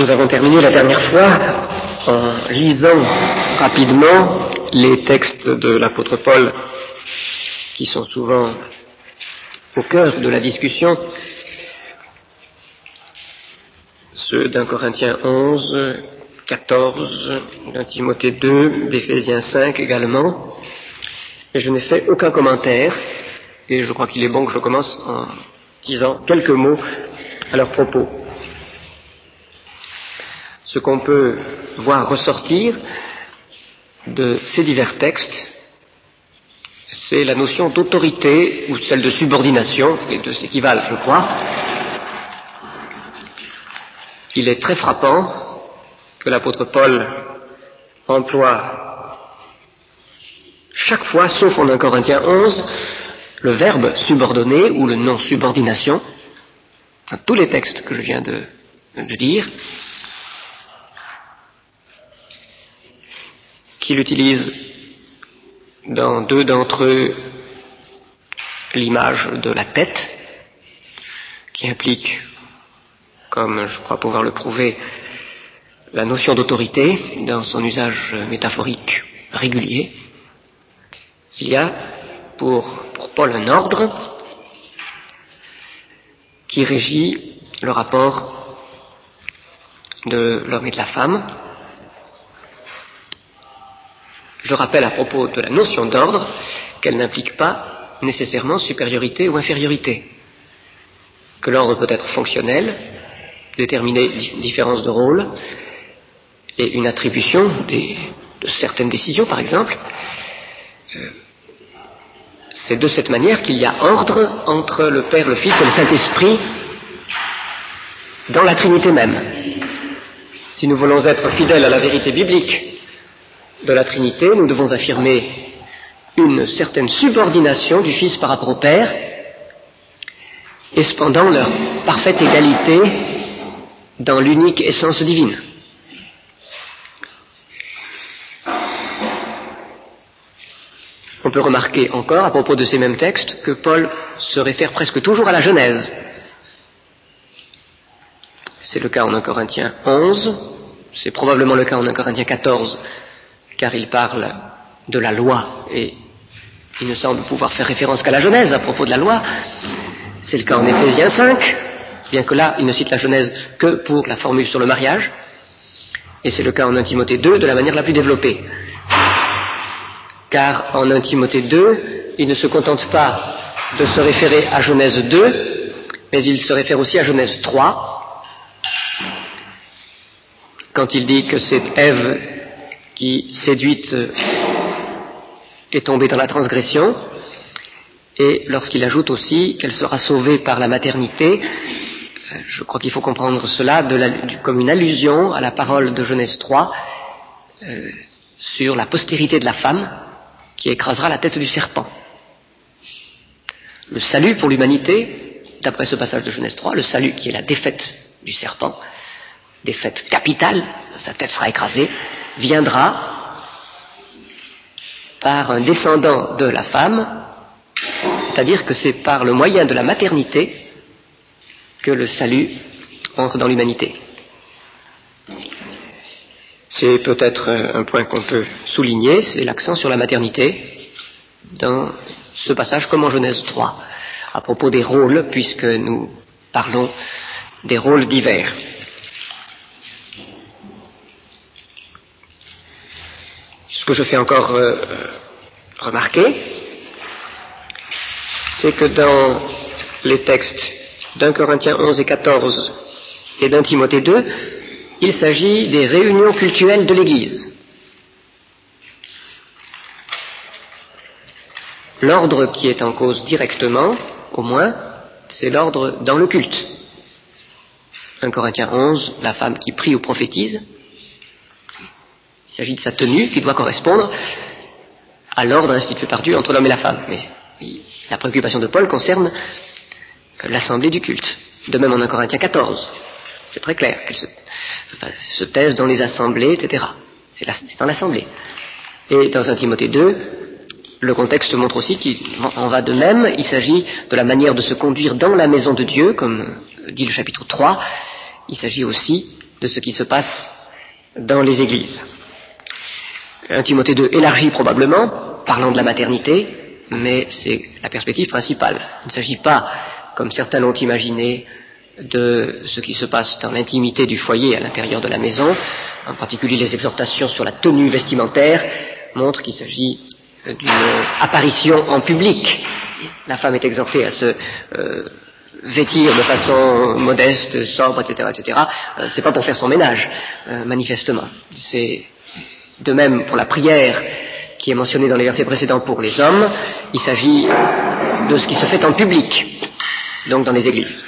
Nous avons terminé la dernière fois en lisant rapidement les textes de l'apôtre Paul qui sont souvent au cœur de la discussion, ceux d'un Corinthiens 11, 14, d'un Timothée 2, d'Éphésiens 5 également, et je n'ai fait aucun commentaire, et je crois qu'il est bon que je commence en disant quelques mots à leur propos. Ce qu'on peut voir ressortir de ces divers textes, c'est la notion d'autorité ou celle de subordination, et de ce qui valent, je crois. Il est très frappant que l'apôtre Paul emploie chaque fois, sauf en 1 Corinthiens 11, le verbe subordonner ou le nom subordination, dans tous les textes que je viens de dire, qu'il utilise dans deux d'entre eux l'image de la tête, qui implique, comme je crois pouvoir le prouver, la notion d'autorité dans son usage métaphorique régulier. Il y a pour Paul un ordre qui régit le rapport de l'homme et de la femme. Je rappelle à propos de la notion d'ordre qu'elle n'implique pas nécessairement supériorité ou infériorité, que l'ordre peut être fonctionnel, déterminer différence de rôle et une attribution de certaines décisions, par exemple. C'est de cette manière qu'il y a ordre entre le Père, le Fils et le Saint-Esprit dans la Trinité même. Si nous voulons être fidèles à la vérité biblique de la Trinité, nous devons affirmer une certaine subordination du Fils par rapport au Père, et cependant leur parfaite égalité dans l'unique essence divine. On peut remarquer encore, à propos de ces mêmes textes, que Paul se réfère presque toujours à la Genèse. C'est le cas en 1 Corinthiens 11, c'est probablement le cas en 1 Corinthiens 14, car il parle de la loi, et il ne semble pouvoir faire référence qu'à la Genèse à propos de la loi. C'est le cas en Éphésiens 5, bien que là, il ne cite la Genèse que pour la formule sur le mariage, et c'est le cas en 1 Timothée 2 de la manière la plus développée. Car en 1 Timothée 2, il ne se contente pas de se référer à Genèse 2, mais il se réfère aussi à Genèse 3, quand il dit que c'est Ève qui, séduite, est tombée dans la transgression, et lorsqu'il ajoute aussi qu'elle sera sauvée par la maternité, je crois qu'il faut comprendre cela comme une allusion à la parole de Genèse 3 sur la postérité de la femme qui écrasera la tête du serpent. Le salut pour l'humanité, d'après ce passage de Genèse 3, le salut qui est la défaite du serpent, défaite capitale, sa tête sera écrasée, viendra par un descendant de la femme, c'est-à-dire que c'est par le moyen de la maternité que le salut entre dans l'humanité. C'est peut-être un point qu'on peut souligner, c'est l'accent sur la maternité dans ce passage comme en Genèse 3, à propos des rôles, puisque nous parlons des rôles divers. Ce que je fais encore remarquer, c'est que dans les textes d'1 Corinthiens 11 et 14 et d'1 Timothée 2, il s'agit des réunions cultuelles de l'Église. L'ordre qui est en cause directement, au moins, c'est l'ordre dans le culte. 1 Corinthiens 11, la femme qui prie ou prophétise, il s'agit de sa tenue qui doit correspondre à l'ordre institué par Dieu entre l'homme et la femme. Mais la préoccupation de Paul concerne l'assemblée du culte. De même en 1 Corinthiens 14. C'est très clair qu'elle se taise dans les assemblées, etc. C'est dans l'assemblée. Et dans 1 Timothée 2, le contexte montre aussi qu'il en va de même. Il s'agit de la manière de se conduire dans la maison de Dieu, comme dit le chapitre 3. Il s'agit aussi de ce qui se passe dans les églises. 1 Timothée 2 élargit probablement, parlant de la maternité, mais c'est la perspective principale. Il ne s'agit pas, comme certains l'ont imaginé, de ce qui se passe dans l'intimité du foyer à l'intérieur de la maison. En particulier, les exhortations sur la tenue vestimentaire montrent qu'il s'agit d'une apparition en public. La femme est exhortée à se vêtir de façon modeste, sobre, etc., etc. C'est pas pour faire son ménage, manifestement. C'est de même pour la prière qui est mentionnée dans les versets précédents pour les hommes. Il s'agit de ce qui se fait en public, donc dans les églises.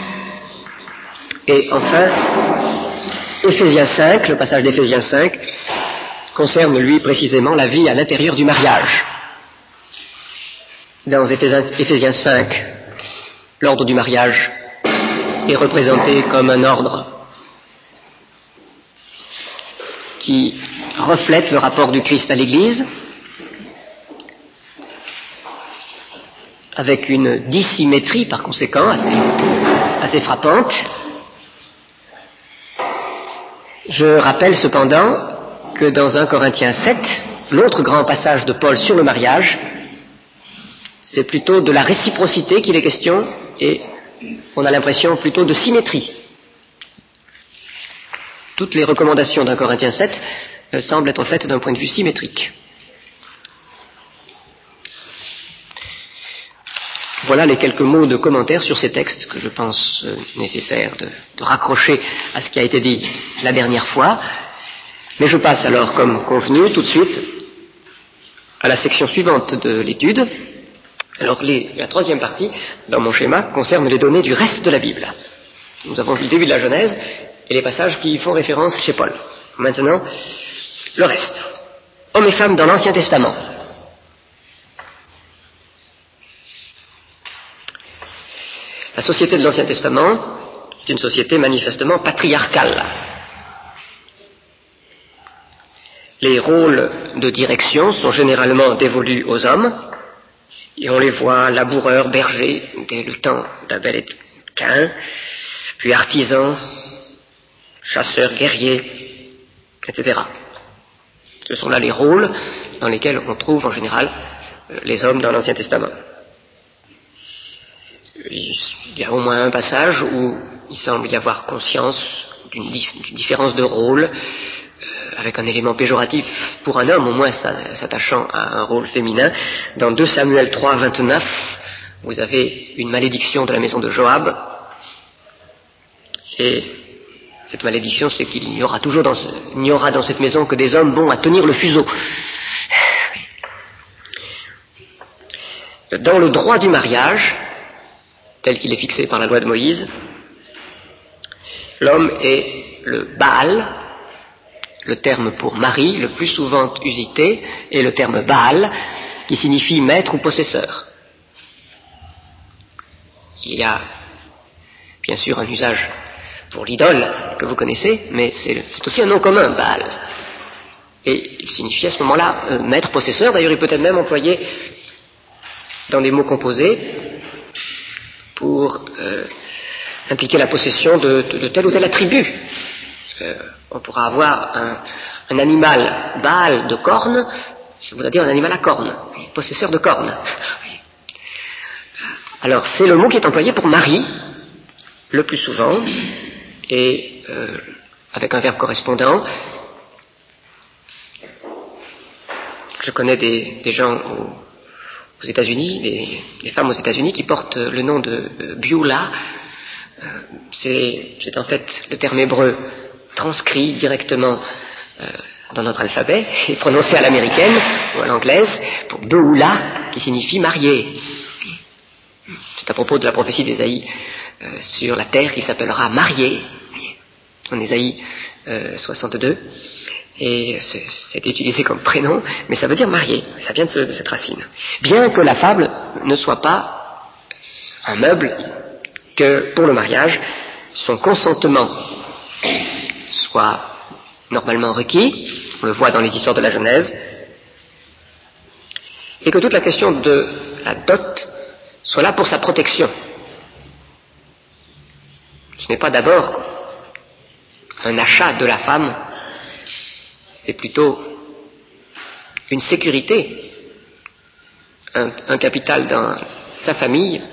Et enfin, Éphésiens 5, le passage d'Éphésiens 5, concerne lui précisément la vie à l'intérieur du mariage. Dans Éphésiens 5, l'ordre du mariage est représenté comme un ordre qui reflète le rapport du Christ à l'Église, avec une dissymétrie par conséquent assez frappante. Je rappelle cependant que dans 1 Corinthiens 7, l'autre grand passage de Paul sur le mariage, c'est plutôt de la réciprocité qu'il est question, et on a l'impression plutôt de symétrie. Toutes les recommandations d'1 Corinthiens 7 semblent être faites d'un point de vue symétrique. Voilà les quelques mots de commentaire sur ces textes que je pense nécessaire de raccrocher à ce qui a été dit la dernière fois. Mais je passe alors, comme convenu, tout de suite à la section suivante de l'étude. Alors, la troisième partie, dans mon schéma, concerne les données du reste de la Bible. Nous avons vu le début de la Genèse et les passages qui y font référence chez Paul. Maintenant, le reste. Hommes et femmes dans l'Ancien Testament. La société de l'Ancien Testament est une société manifestement patriarcale. Les rôles de direction sont généralement dévolus aux hommes, et on les voit laboureurs, bergers, dès le temps d'Abel et Caïn, puis artisans, chasseurs, guerriers, etc. Ce sont là les rôles dans lesquels on trouve en général les hommes dans l'Ancien Testament. Il y a au moins un passage où il semble y avoir conscience d'une différence de rôle, avec un élément péjoratif pour un homme, au moins s'attachant à un rôle féminin. Dans 2 Samuel 3, 29, vous avez une malédiction de la maison de Joab, et cette malédiction, c'est qu'il n'y aura dans cette maison que des hommes bons à tenir le fuseau. Dans le droit du mariage, tel qu'il est fixé par la loi de Moïse, l'homme est le Baal, le terme pour mari, le plus souvent usité, est le terme Baal, qui signifie maître ou possesseur. Il y a bien sûr un usage pour l'idole que vous connaissez, mais c'est aussi un nom commun, Baal. Et il signifie à ce moment-là maître, possesseur. D'ailleurs, il peut être même employé dans des mots composés pour impliquer la possession de tel ou tel attribut. On pourra avoir un animal Baal de cornes, ça voudrait dire un animal à cornes, possesseur de cornes. Alors, c'est le mot qui est employé pour mari, le plus souvent, et avec un verbe correspondant. Je connais des gens aux États-Unis, des femmes aux États-Unis qui portent le nom de Beulah. C'est en fait le terme hébreu transcrit directement dans notre alphabet et prononcé à l'américaine ou à l'anglaise pour Beulah, qui signifie marié. C'est à propos de la prophétie d'Ésaïe sur la terre qui s'appellera mariée, en Ésaïe 62, et c'est utilisé comme prénom, mais ça veut dire marié, ça vient de cette racine. Bien que la fable ne soit pas un meuble, que pour le mariage, son consentement soit normalement requis, on le voit dans les histoires de la Genèse, et que toute la question de la dot soit là pour sa protection. Ce n'est pas d'abord un achat de la femme, c'est plutôt une sécurité, un capital dans sa famille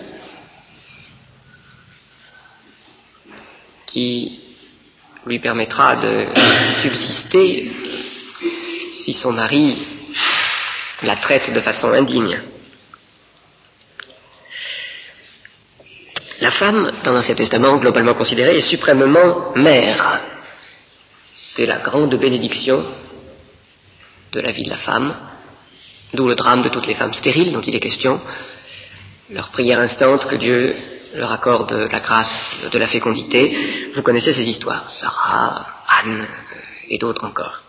qui lui permettra de subsister si son mari la traite de façon indigne. La femme, dans l'Ancien Testament, globalement considérée, est suprêmement mère. C'est la grande bénédiction de la vie de la femme, d'où le drame de toutes les femmes stériles dont il est question, leur prière instante que Dieu leur accorde la grâce de la fécondité. Vous connaissez ces histoires, Sarah, Anne et d'autres encore.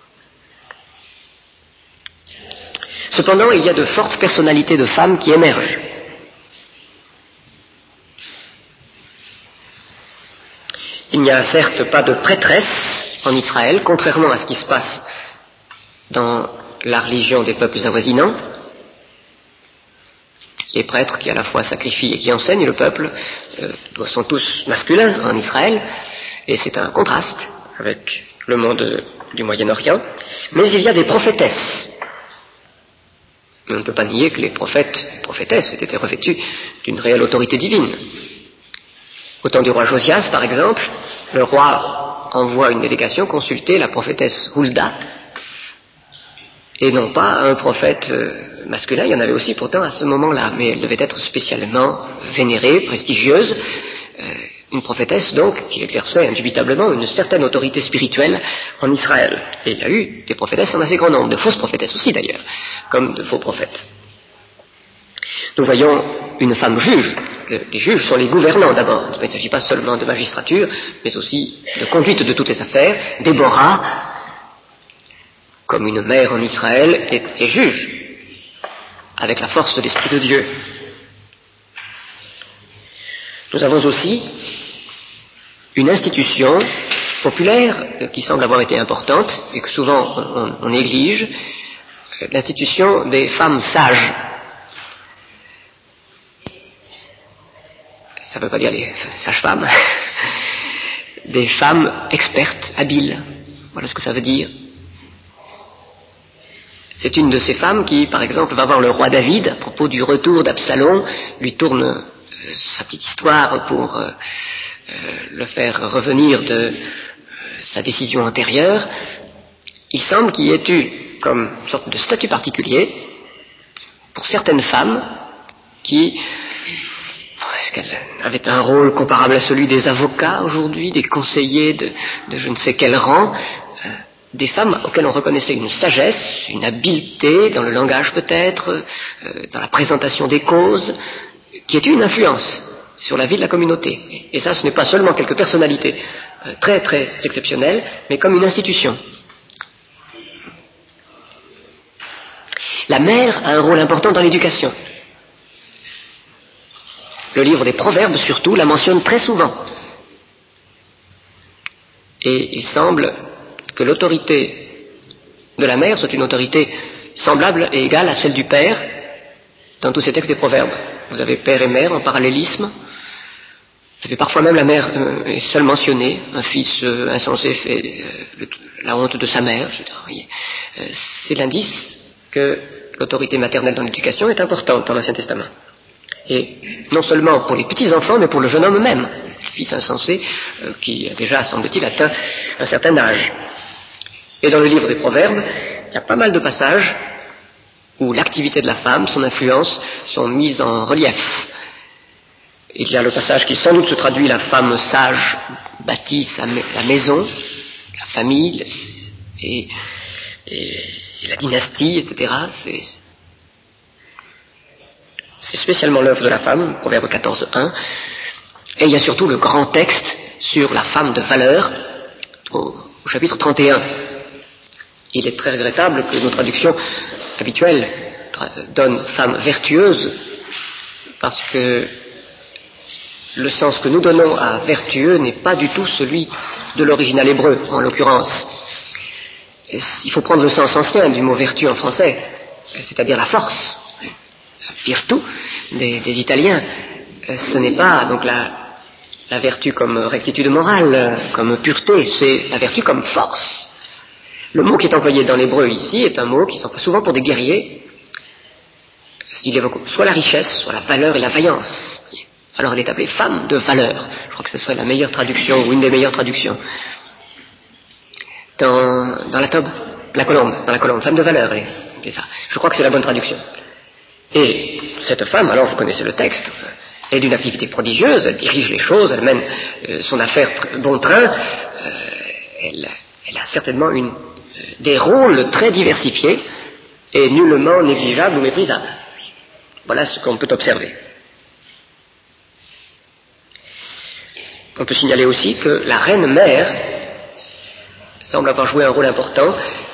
Cependant, il y a de fortes personnalités de femmes qui émergent. Il n'y a certes pas de prêtresse en Israël, contrairement à ce qui se passe dans la religion des peuples avoisinants. Les prêtres qui à la fois sacrifient et qui enseignent le peuple sont tous masculins en Israël, et c'est un contraste avec le monde du Moyen-Orient. Mais il y a des prophétesses. On ne peut pas nier que les prophètes et prophétesses aient été revêtus d'une réelle autorité divine. Au temps du roi Josias, par exemple, le roi envoie une délégation consulter la prophétesse Hulda, et non pas un prophète masculin. Il y en avait aussi pourtant à ce moment-là, mais elle devait être spécialement vénérée, prestigieuse, une prophétesse donc qui exerçait indubitablement une certaine autorité spirituelle en Israël. Et il y a eu des prophétesses en assez grand nombre, de fausses prophétesses aussi d'ailleurs, comme de faux prophètes. Nous voyons une femme juge. Les juges sont les gouvernants d'abord. Il ne s'agit pas seulement de magistrature, mais aussi de conduite de toutes les affaires. Déborah, comme une mère en Israël, est juge, avec la force de l'Esprit de Dieu. Nous avons aussi une institution populaire qui semble avoir été importante et que souvent on néglige, l'institution des femmes sages. Ça ne veut pas dire les sages-femmes, des femmes expertes, habiles. Voilà ce que ça veut dire. C'est une de ces femmes qui, par exemple, va voir le roi David à propos du retour d'Absalom, lui tourne sa petite histoire pour le faire revenir de sa décision antérieure. Il semble qu'il y ait eu comme une sorte de statut particulier pour certaines femmes qui, est-ce qu'elles avaient un rôle comparable à celui des avocats aujourd'hui, des conseillers de je ne sais quel rang, des femmes auxquelles on reconnaissait une sagesse, une habileté dans le langage peut-être, dans la présentation des causes, qui ait eu une influence sur la vie de la communauté. Et ça, ce n'est pas seulement quelques personnalités très très exceptionnelles, mais comme une institution. La mère a un rôle important dans l'éducation. Le livre des Proverbes, surtout, la mentionne très souvent. Et il semble que l'autorité de la mère soit une autorité semblable et égale à celle du père dans tous ces textes des Proverbes. Vous avez père et mère en parallélisme. Vous avez parfois même la mère est seule mentionnée, un fils insensé fait la honte de sa mère, etc. C'est l'indice que l'autorité maternelle dans l'éducation est importante dans l'Ancien Testament. Et non seulement pour les petits-enfants, mais pour le jeune homme même. C'est le fils insensé qui a déjà, semble-t-il, atteint un certain âge. Et dans le livre des Proverbes, il y a pas mal de passages où l'activité de la femme, son influence, sont mises en relief. Il y a le passage qui sans doute se traduit « la femme sage bâtit la maison », la famille et la dynastie, etc. C'est spécialement l'œuvre de la femme, Proverbe 14.1. Et il y a surtout le grand texte sur la femme de valeur, au chapitre 31. Il est très regrettable que nos traductions habituelles donnent femme vertueuse, parce que le sens que nous donnons à vertueux n'est pas du tout celui de l'original hébreu, en l'occurrence. Il faut prendre le sens ancien du mot vertu en français, c'est-à-dire la force. Virtu des Italiens, ce n'est pas donc la vertu comme rectitude morale, comme pureté, c'est la vertu comme force. Le mot qui est employé dans l'hébreu ici est un mot qui s'emploie souvent pour des guerriers. Il évoque soit la richesse, soit la valeur et la vaillance. Alors elle est appelée femme de valeur. Je crois que ce serait la meilleure traduction, ou une des meilleures traductions. Dans la colombe, femme de valeur, c'est ça. Je crois que c'est la bonne traduction. Et cette femme, alors vous connaissez le texte, est d'une activité prodigieuse, elle dirige les choses, elle mène son affaire bon train, elle a certainement des rôles très diversifiés et nullement négligeables ou méprisables. Voilà ce qu'on peut observer. On peut signaler aussi que la reine-mère semble avoir joué un rôle important.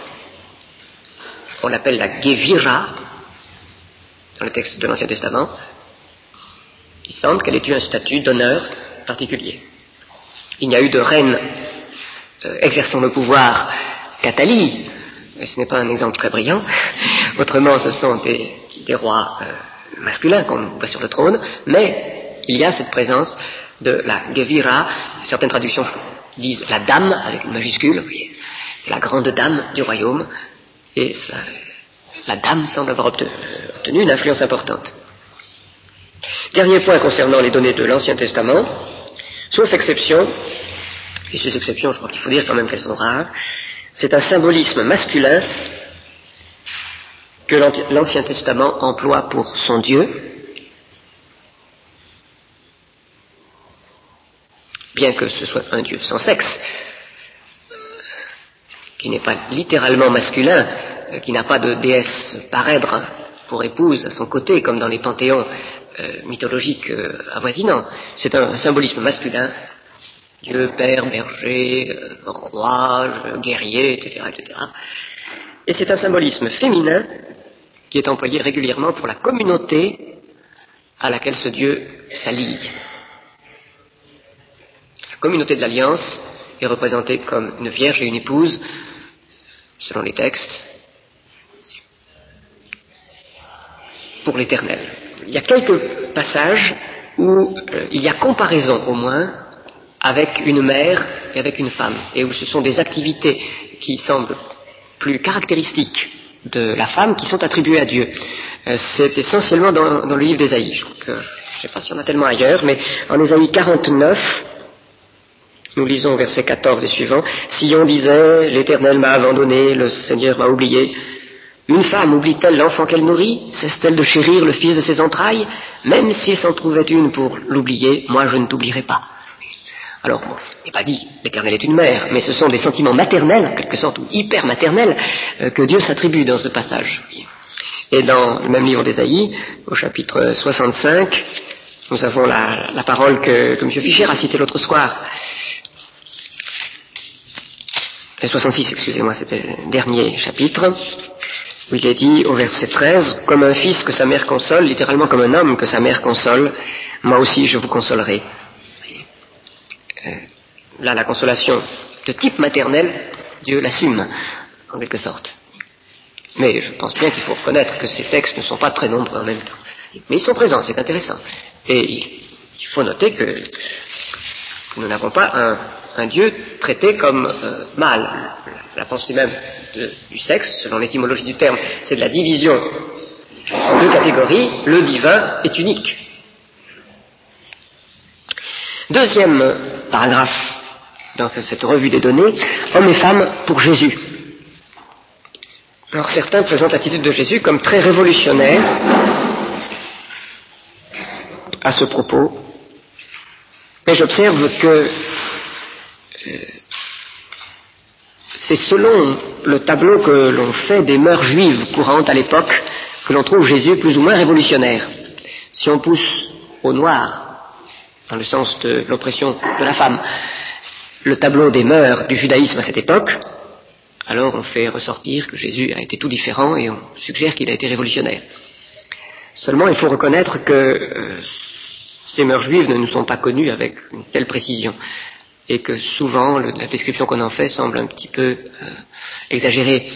On l'appelle la Gevira dans le texte de l'Ancien Testament. Il semble qu'elle ait eu un statut d'honneur particulier. Il n'y a eu de reine exerçant le pouvoir qu'Athalie, et ce n'est pas un exemple très brillant. Autrement, ce sont des rois masculins qu'on voit sur le trône, mais il y a cette présence de la Gevira. Certaines traductions disent la dame avec une majuscule. C'est la grande dame du royaume, et la dame semble avoir obtenu une influence importante. Dernier point concernant les données de l'Ancien Testament, sauf exception, et ces exceptions, je crois qu'il faut dire quand même qu'elles sont rares, c'est un symbolisme masculin que l'Ancien Testament emploie pour son Dieu, bien que ce soit un Dieu sans sexe, qui n'est pas littéralement masculin, qui n'a pas de déesse parèdre pour épouse à son côté, comme dans les panthéons mythologiques avoisinants. C'est un symbolisme masculin, Dieu, père, berger, roi, guerrier, etc., etc. Et c'est un symbolisme féminin qui est employé régulièrement pour la communauté à laquelle ce Dieu s'allie. La communauté de l'Alliance est représentée comme une vierge et une épouse, selon les textes, pour l'Éternel. Il y a quelques passages où il y a comparaison au moins avec une mère et avec une femme, et où ce sont des activités qui semblent plus caractéristiques de la femme qui sont attribuées à Dieu. C'est essentiellement dans le livre d'Ésaïe. Je ne sais pas s'il y en a tellement ailleurs, mais en Ésaïe 49, nous lisons au verset 14 et suivant, « Sion disait, l'Éternel m'a abandonné, le Seigneur m'a oublié. Une femme oublie-t-elle l'enfant qu'elle nourrit? Cesse-t-elle de chérir le fils de ses entrailles? Même s'il s'en trouvait une pour l'oublier, moi je ne t'oublierai pas. » Alors, bon, il n'est pas dit l'Éternel est une mère, mais ce sont des sentiments maternels, en quelque sorte, ou hyper maternels, que Dieu s'attribue dans ce passage. Et dans le même livre d'Ésaïe, au chapitre 65, nous avons la parole que M. Fischer a citée l'autre soir. 66, excusez-moi, c'était le dernier chapitre, où il est dit au verset 13, « Comme un fils que sa mère console, littéralement comme un homme que sa mère console, moi aussi je vous consolerai. » Là, la consolation de type maternel, Dieu l'assume, en quelque sorte. Mais je pense bien qu'il faut reconnaître que ces textes ne sont pas très nombreux en même temps. Mais ils sont présents, c'est intéressant. Et il faut noter que nous n'avons pas un Dieu traité comme mâle. La pensée même du sexe, selon l'étymologie du terme, c'est de la division en deux catégories. Le divin est unique. Deuxième paragraphe dans cette revue des données, hommes et femmes pour Jésus. Alors certains présentent l'attitude de Jésus comme très révolutionnaire à ce propos, mais j'observe que c'est selon le tableau que l'on fait des mœurs juives courantes à l'époque que l'on trouve Jésus plus ou moins révolutionnaire. Si on pousse au noir, dans le sens de l'oppression de la femme, le tableau des mœurs du judaïsme à cette époque, alors on fait ressortir que Jésus a été tout différent et on suggère qu'il a été révolutionnaire. Seulement, il faut reconnaître que ces mœurs juives ne nous sont pas connues avec une telle précision et que souvent la description qu'on en fait semble un petit peu exagérée,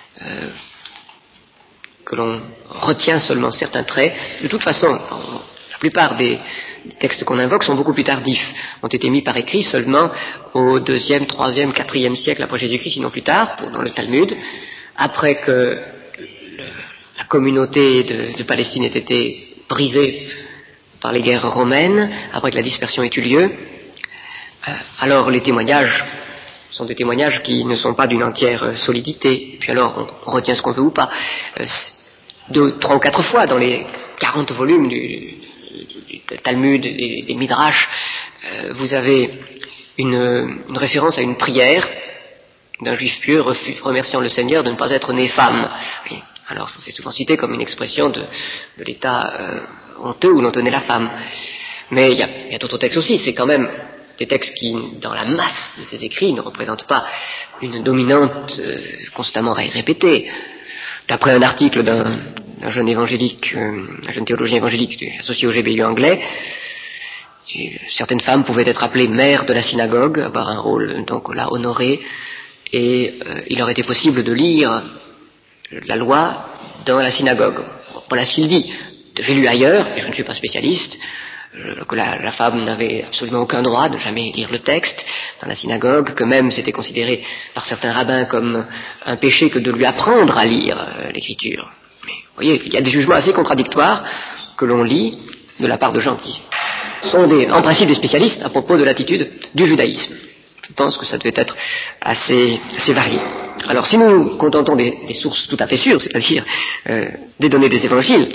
que l'on retient seulement certains traits. De toute façon, La plupart des textes qu'on invoque sont beaucoup plus tardifs, ont été mis par écrit seulement au 2e, 3e, 4e siècle après Jésus-Christ, sinon plus tard, dans le Talmud, après que la communauté de Palestine ait été brisée par les guerres romaines, après que la dispersion ait eu lieu. Alors les témoignages sont des témoignages qui ne sont pas d'une entière solidité, et puis alors on retient ce qu'on veut ou pas. 2, 3 ou 4 fois dans les 40 volumes du Talmud et des Midrash, vous avez une référence à une prière d'un juif pieux remerciant le Seigneur de ne pas être né femme. Oui. Alors ça c'est souvent cité comme une expression de l'état honteux où l'on tenait la femme. Mais il y a d'autres textes aussi, c'est quand même des textes qui, dans la masse de ces écrits, ne représentent pas une dominante constamment répétée. D'après un article d'un jeune évangélique, un jeune théologien évangélique associé au GBU anglais, certaines femmes pouvaient être appelées mères de la synagogue, avoir un rôle donc là honoré, et il leur était possible de lire la loi dans la synagogue. Voilà ce qu'il dit. J'ai lu ailleurs, et je ne suis pas spécialiste, que la femme n'avait absolument aucun droit de jamais lire le texte dans la synagogue, que même c'était considéré par certains rabbins comme un péché que de lui apprendre à lire l'écriture. Mais vous voyez, il y a des jugements assez contradictoires que l'on lit de la part de gens qui sont en principe des spécialistes à propos de l'attitude du judaïsme. Je pense que ça devait être assez varié. Alors si nous nous contentons des sources tout à fait sûres, c'est-à-dire des données des évangiles,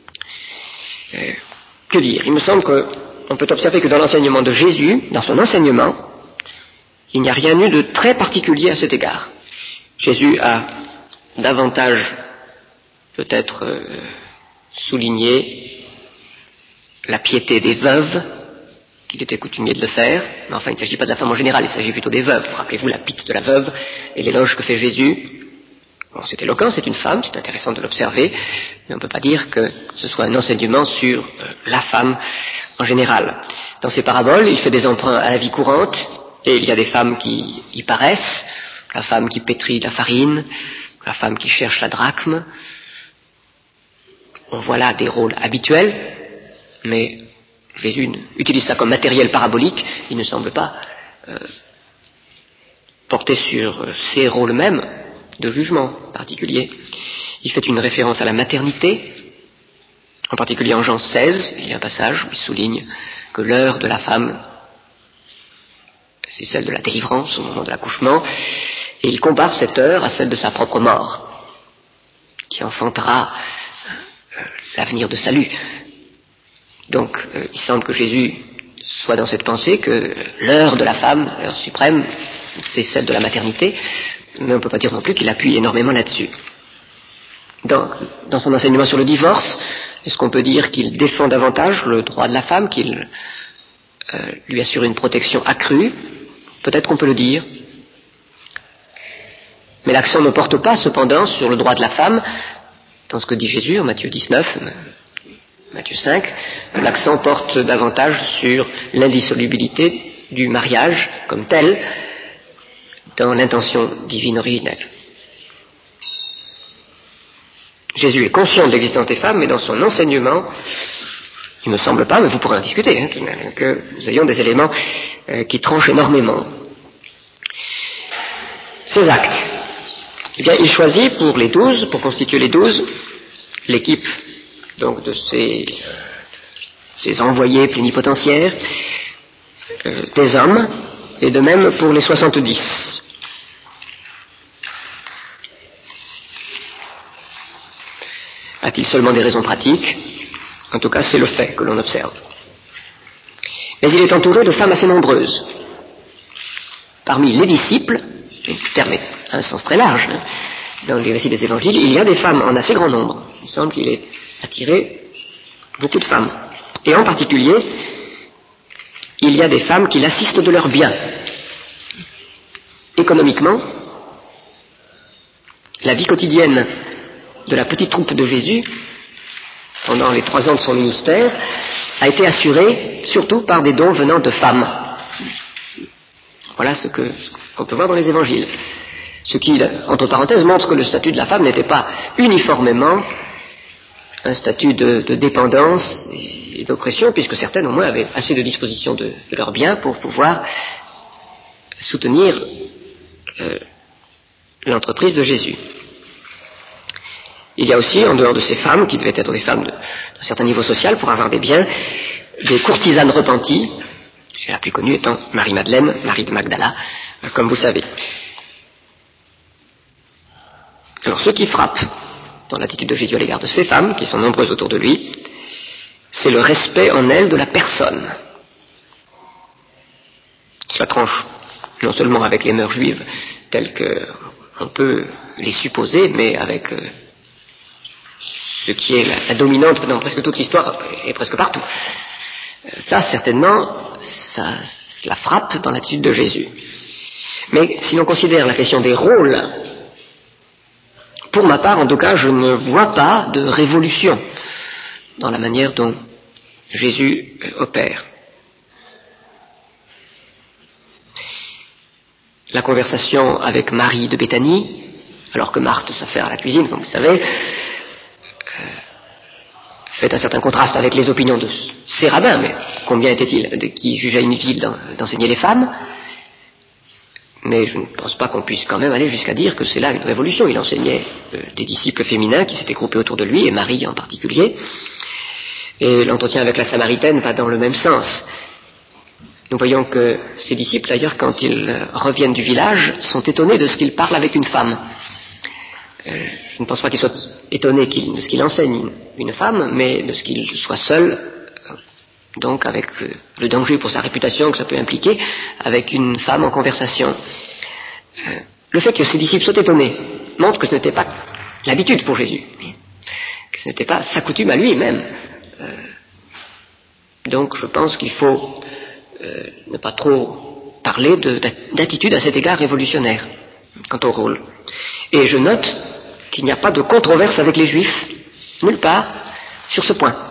que dire? Il me semble qu'on peut observer que dans l'enseignement de Jésus, dans son enseignement, il n'y a rien eu de très particulier à cet égard. Jésus a davantage peut-être souligné la piété des veuves, qu'il était coutumier de le faire, mais enfin il ne s'agit pas de la femme en général, il s'agit plutôt des veuves. Rappelez-vous la pique de la veuve et l'éloge que fait Jésus. Bon, c'est éloquent, c'est une femme, c'est intéressant de l'observer, mais on ne peut pas dire que ce soit un enseignement sur la femme en général. Dans ses paraboles, il fait des emprunts à la vie courante, et il y a des femmes qui y paraissent, la femme qui pétrit la farine, la femme qui cherche la drachme. On voit là des rôles habituels, mais Jésus utilise ça comme matériel parabolique, il ne semble pas porter sur ces rôles mêmes de jugement particulier. Il fait une référence à la maternité, en particulier en Jean 16, il y a un passage où il souligne que l'heure de la femme, c'est celle de la délivrance au moment de l'accouchement, et il compare cette heure à celle de sa propre mort, qui enfantera l'avenir de salut. Donc il semble que Jésus soit dans cette pensée que l'heure de la femme, l'heure suprême, c'est celle de la maternité, mais on ne peut pas dire non plus qu'il appuie énormément là-dessus. Dans son enseignement sur le divorce, est-ce qu'on peut dire qu'il défend davantage le droit de la femme, qu'il lui assure une protection accrue? Peut-être qu'on peut le dire. Mais l'accent ne porte pas cependant sur le droit de la femme, dans ce que dit Jésus en Matthieu 19, Matthieu 5, l'accent porte davantage sur l'indissolubilité du mariage comme tel, dans l'intention divine originelle. Jésus est conscient de l'existence des femmes, mais dans son enseignement, il ne me semble pas, mais vous pourrez en discuter, que nous ayons des éléments qui tranchent énormément. Ces actes, eh bien, il choisit pour constituer les 12, l'équipe donc de ces envoyés plénipotentiaires, des hommes, et de même pour les 70. A-t-il seulement des raisons pratiques? En tout cas, c'est le fait que l'on observe. Mais il est entouré de femmes assez nombreuses. Parmi les disciples, le terme a un sens très large, dans les récits des évangiles, il y a des femmes en assez grand nombre. Il semble qu'il ait attiré beaucoup de femmes. Et en particulier, il y a des femmes qui l'assistent de leurs biens. Économiquement, la vie quotidienne de la petite troupe de Jésus, pendant les 3 ans de son ministère, a été assurée surtout par des dons venant de femmes. Voilà ce qu'on peut voir dans les évangiles. Ce qui, entre parenthèses, montre que le statut de la femme n'était pas uniformément un statut de dépendance et d'oppression, puisque certaines au moins avaient assez de disposition de leurs biens pour pouvoir soutenir l'entreprise de Jésus. Il y a aussi, en dehors de ces femmes, qui devaient être des femmes d'un certain niveau social pour avoir des biens, des courtisanes repenties, et la plus connue étant Marie-Madeleine, Marie de Magdala, comme vous savez. Alors ce qui frappe dans l'attitude de Jésus à l'égard de ces femmes, qui sont nombreuses autour de lui, c'est le respect en elles de la personne. Cela tranche non seulement avec les mœurs juives telles qu'on peut les supposer, mais avec ce qui est la dominante dans presque toute l'histoire et presque partout. Ça, certainement, cela frappe dans l'attitude de Jésus. Mais si l'on considère la question des rôles, pour ma part, en tout cas, je ne vois pas de révolution dans la manière dont Jésus opère. La conversation avec Marie de Béthanie, alors que Marthe s'affaire à la cuisine, comme vous savez, fait un certain contraste avec les opinions de ces rabbins, mais combien étaient-ils qui jugeaient inutile d'enseigner les femmes? Mais je ne pense pas qu'on puisse quand même aller jusqu'à dire que c'est là une révolution. Il enseignait des disciples féminins qui s'étaient groupés autour de lui, et Marie en particulier. Et l'entretien avec la Samaritaine va dans le même sens. Nous voyons que ces disciples, d'ailleurs, quand ils reviennent du village, sont étonnés de ce qu'il parle avec une femme. Je ne pense pas qu'ils soient étonnés de ce qu'il enseigne une femme, mais de ce qu'il soit seul, donc avec le danger pour sa réputation que ça peut impliquer, avec une femme en conversation. Le fait que ces disciples soient étonnés montre que ce n'était pas l'habitude pour Jésus, que ce n'était pas sa coutume à lui-même. Donc je pense qu'il faut ne pas trop parler d'attitude à cet égard révolutionnaire quant au rôle. Et je note qu'il n'y a pas de controverse avec les Juifs, nulle part, sur ce point.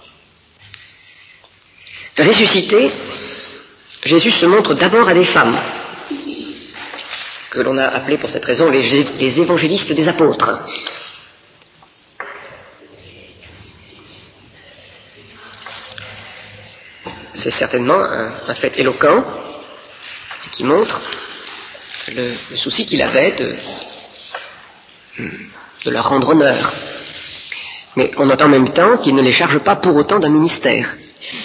Ressuscité, Jésus se montre d'abord à des femmes, que l'on a appelées pour cette raison les évangélistes des apôtres. C'est certainement un fait éloquent qui montre le souci qu'il avait de leur rendre honneur. Mais on note en même temps qu'il ne les charge pas pour autant d'un ministère.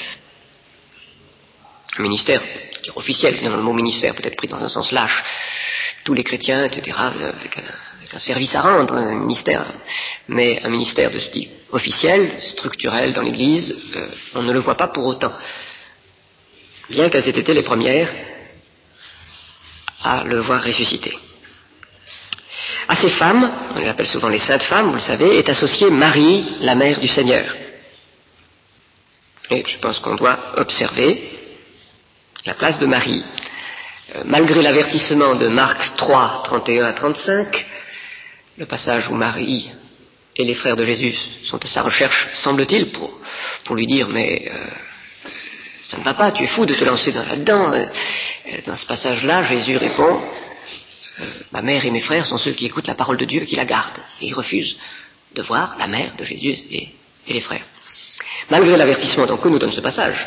Un ministère, c'est-à-dire officiel, finalement le mot ministère peut être pris dans un sens lâche. Tous les chrétiens, etc., avec un service à rendre, un ministère. Mais un ministère de ce type officiel, structurel dans l'Église, on ne le voit pas pour autant. Bien qu'elles aient été les premières à le voir ressusciter. À ces femmes, on les appelle souvent les saintes femmes, vous le savez, est associée Marie, la mère du Seigneur. Et je pense qu'on doit observer la place de Marie. Malgré l'avertissement de Marc 3, 31 à 35, le passage où Marie et les frères de Jésus sont à sa recherche, semble-t-il, pour lui dire, mais ça ne va pas, tu es fou de te lancer là-dedans. Dans ce passage-là, Jésus répond, ma mère et mes frères sont ceux qui écoutent la parole de Dieu et qui la gardent. Et ils refusent de voir la mère de Jésus et les frères. Malgré l'avertissement donc que nous donne ce passage,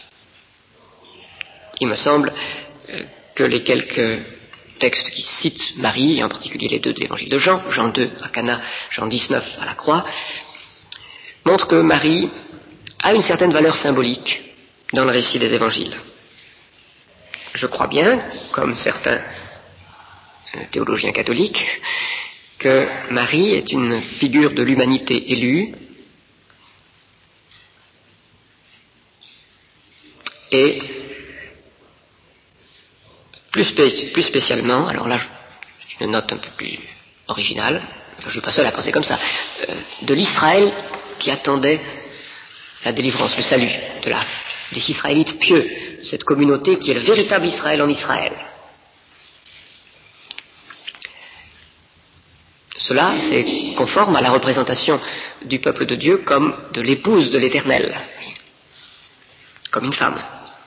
il me semble que les quelques textes qui citent Marie, et en particulier les deux de l'évangile de Jean, Jean 2 à Cana, Jean 19 à la croix, montrent que Marie a une certaine valeur symbolique dans le récit des évangiles. Je crois bien, comme certains théologiens catholiques, que Marie est une figure de l'humanité élue et plus spécialement, alors là je une note un peu plus originale, enfin, je ne suis pas seul à penser comme ça, de l'Israël qui attendait la délivrance, le salut des Israélites pieux, cette communauté qui est le véritable Israël en Israël. Cela, c'est conforme à la représentation du peuple de Dieu comme de l'épouse de l'Éternel, comme une femme.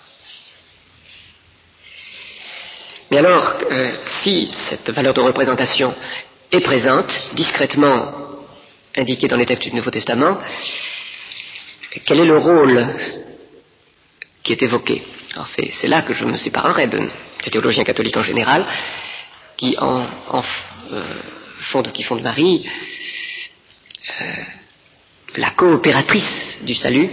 Mais alors, si cette valeur de représentation est présente, discrètement indiquée dans les textes du Nouveau Testament, quel est le rôle qui est évoqué? Alors c'est là que je me séparerai des théologiens catholiques en général, qui font de Marie la coopératrice du salut,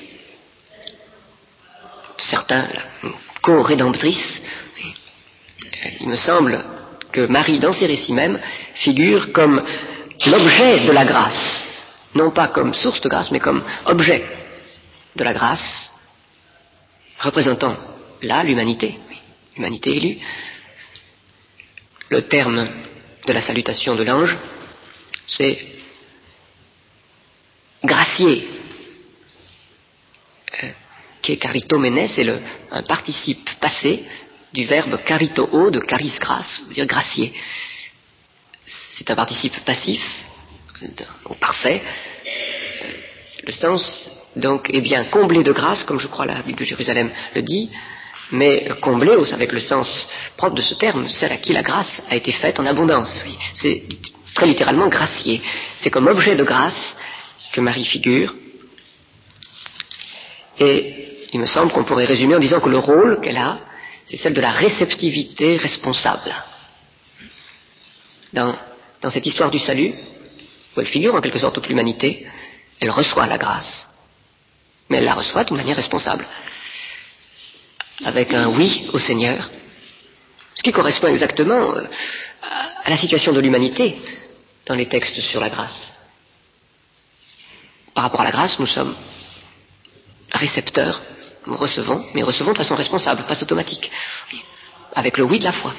certains la co-rédemptrice. Il me semble que Marie, dans ses récits même, figure comme l'objet de la grâce, non pas comme source de grâce, mais comme objet de la grâce, représentant là l'humanité, l'humanité élue. Le terme de la salutation de l'ange, c'est gracier, qui est caritomene, c'est un participe passé du verbe caritoo, de charis grâce, veut dire gracier. C'est un participe passif, au parfait. Le sens, donc, est bien comblé de grâce, comme je crois la Bible de Jérusalem le dit, mais comblé avec le sens propre de ce terme, celle à qui la grâce a été faite en abondance. C'est très littéralement gracier. C'est comme objet de grâce que Marie figure. Et il me semble qu'on pourrait résumer en disant que le rôle qu'elle a, c'est celle de la réceptivité responsable. Dans cette histoire du salut, où elle figure en quelque sorte toute l'humanité, elle reçoit la grâce. Mais elle la reçoit d'une manière responsable. Avec un oui au Seigneur, ce qui correspond exactement à la situation de l'humanité dans les textes sur la grâce. Par rapport à la grâce, nous sommes récepteurs, nous recevons, mais recevons de façon responsable, pas automatique, avec le oui de la foi.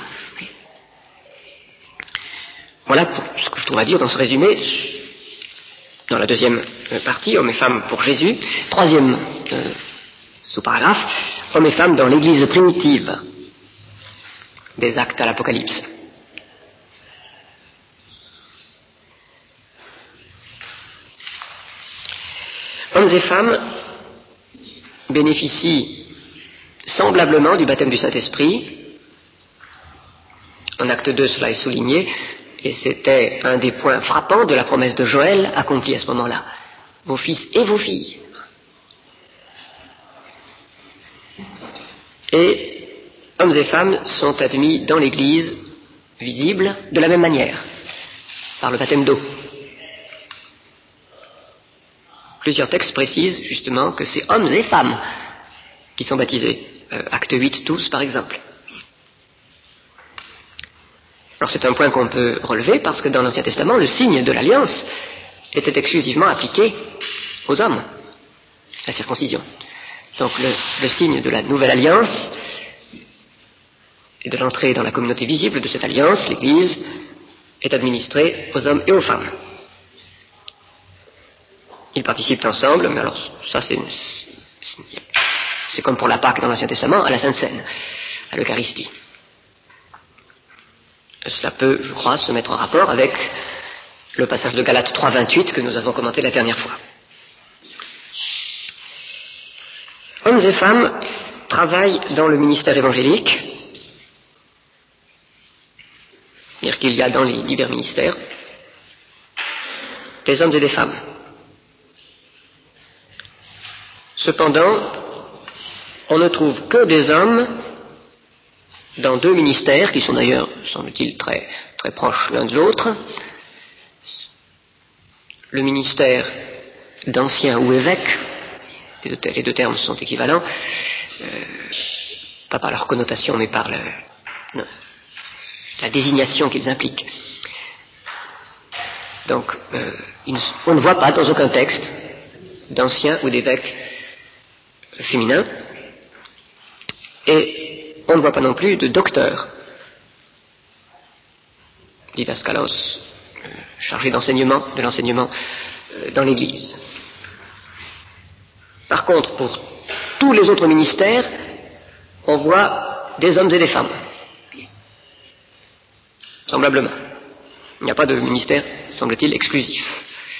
Voilà pour ce que je trouve à dire dans ce résumé, dans la deuxième partie, hommes et femmes pour Jésus. Troisième sous-paragraphe, hommes et femmes dans l'Église primitive, des Actes à l'Apocalypse. Hommes et femmes bénéficient semblablement du baptême du Saint-Esprit. En acte 2, cela est souligné, et c'était un des points frappants de la promesse de Joël accomplie à ce moment-là. Vos fils et vos filles. Et hommes et femmes sont admis dans l'Église visible de la même manière, par le baptême d'eau. Plusieurs textes précisent justement que c'est hommes et femmes qui sont baptisés. Acte 8, tous par exemple. Alors c'est un point qu'on peut relever parce que dans l'Ancien Testament, le signe de l'alliance était exclusivement appliqué aux hommes, la circoncision. Donc le signe de la nouvelle alliance et de l'entrée dans la communauté visible de cette alliance, l'Église, est administré aux hommes et aux femmes. Ils participent ensemble, mais alors ça c'est comme pour la Pâque dans l'Ancien Testament, à la Sainte Seine, à l'Eucharistie. Cela peut, je crois, se mettre en rapport avec le passage de Galates 3:28 que nous avons commenté la dernière fois. Hommes et femmes travaillent dans le ministère évangélique, c'est-à-dire qu'il y a dans les divers ministères des hommes et des femmes. Cependant, on ne trouve que des hommes dans deux ministères, qui sont d'ailleurs, semble-t-il, très, très proches l'un de l'autre. Le ministère d'ancien ou évêque, les deux termes sont équivalents, pas par leur connotation, mais par la désignation qu'ils impliquent. Donc, on ne voit pas dans aucun texte d'ancien ou d'évêque féminin, et on ne voit pas non plus de docteur, didaskalos, chargé d'enseignement, de l'enseignement dans l'Église. Par contre, pour tous les autres ministères, on voit des hommes et des femmes, semblablement. Il n'y a pas de ministère, semble-t-il, exclusif. Mademoiselle ?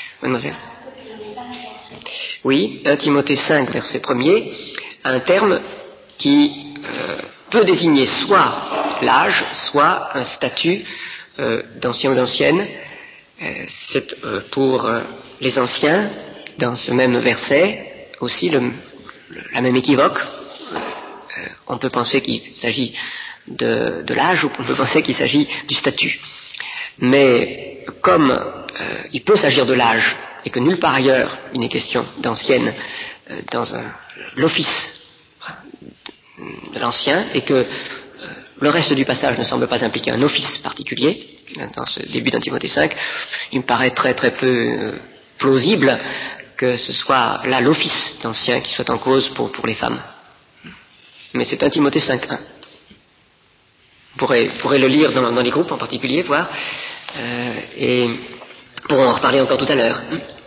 Oui, 1 Timothée 5, verset 1er, un terme qui peut désigner soit l'âge, soit un statut d'ancien ou d'ancienne. C'est pour les anciens, dans ce même verset, aussi la même équivoque. On peut penser qu'il s'agit de l'âge, ou on peut penser qu'il s'agit du statut. Mais comme il peut s'agir de l'âge, et que nulle part ailleurs il n'est question d'ancienne dans l'office de l'ancien, et que le reste du passage ne semble pas impliquer un office particulier, dans ce début d'un Timothée 5, il me paraît très très peu plausible que ce soit là l'office d'ancien qui soit en cause pour les femmes. Mais c'est un Timothée 5.1. Vous pourrez le lire dans les groupes en particulier, voir, et pourrons en reparler encore tout à l'heure.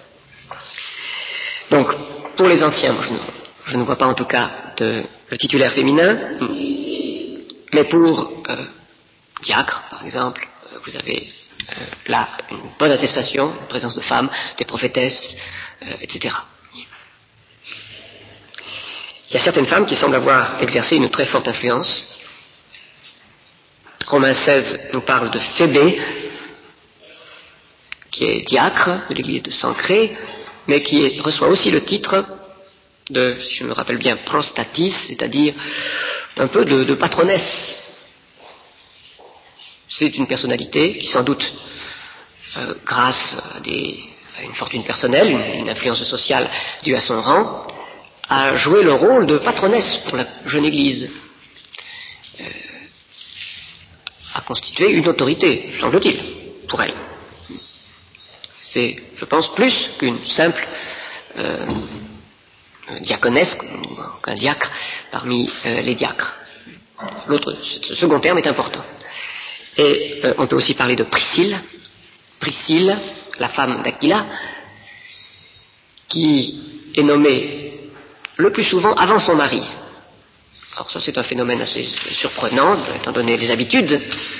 Donc, pour les anciens, moi, je ne vois pas en tout cas le titulaire féminin, mais pour diacre, par exemple, vous avez là une bonne attestation, une présence de femmes, des prophétesses, etc. Il y a certaines femmes qui semblent avoir exercé une très forte influence. Romains 16 nous parle de Phébé, qui est diacre de l'église de Sancré, mais qui reçoit aussi le titre de, si je me rappelle bien, prostatis, c'est-à-dire un peu de patronesse. C'est une personnalité qui, sans doute, grâce à une fortune personnelle, une influence sociale due à son rang, a joué le rôle de patronesse pour la jeune Église, a constitué une autorité, semble-t-il, pour elle. C'est, je pense, plus qu'une simple diaconesse, qu'un diacre parmi les diacres. Ce second terme est important. Et on peut aussi parler de Priscille, la femme d'Aquila, qui est nommée le plus souvent avant son mari. Alors ça, c'est un phénomène assez surprenant, étant donné les habitudes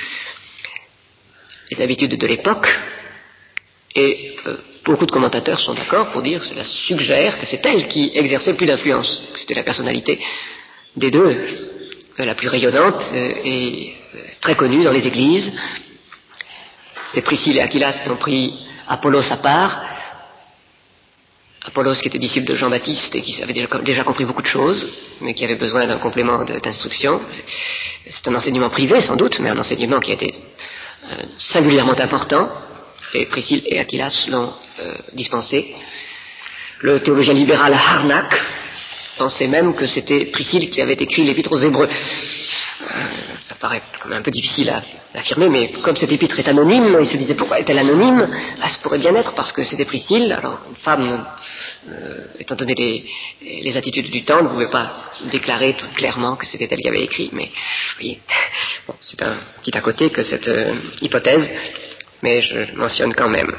de l'époque, et beaucoup de commentateurs sont d'accord pour dire, cela suggère que c'est elle qui exerçait plus d'influence, que c'était la personnalité des deux, la plus rayonnante et très connue dans les églises. C'est Priscille et Aquilas qui ont pris Apollos à part. Apollos qui était disciple de Jean-Baptiste et qui avait déjà compris beaucoup de choses, mais qui avait besoin d'un complément d'instruction. C'est un enseignement privé sans doute, mais un enseignement qui a été singulièrement important, et Priscille et Aquilas l'ont dispensé. Le théologien libéral Harnack pensait même que c'était Priscille qui avait écrit l'épître aux Hébreux. Ça paraît quand même un peu difficile à affirmer, mais comme cette épître est anonyme, il se disait pourquoi est-elle anonyme? Ça pourrait bien être parce que c'était Priscille. Alors une femme, étant donné les attitudes du temps, ne pouvait pas déclarer tout clairement que c'était elle qui avait écrit, mais oui, bon, c'est un petit à côté que cette hypothèse, mais je mentionne quand même.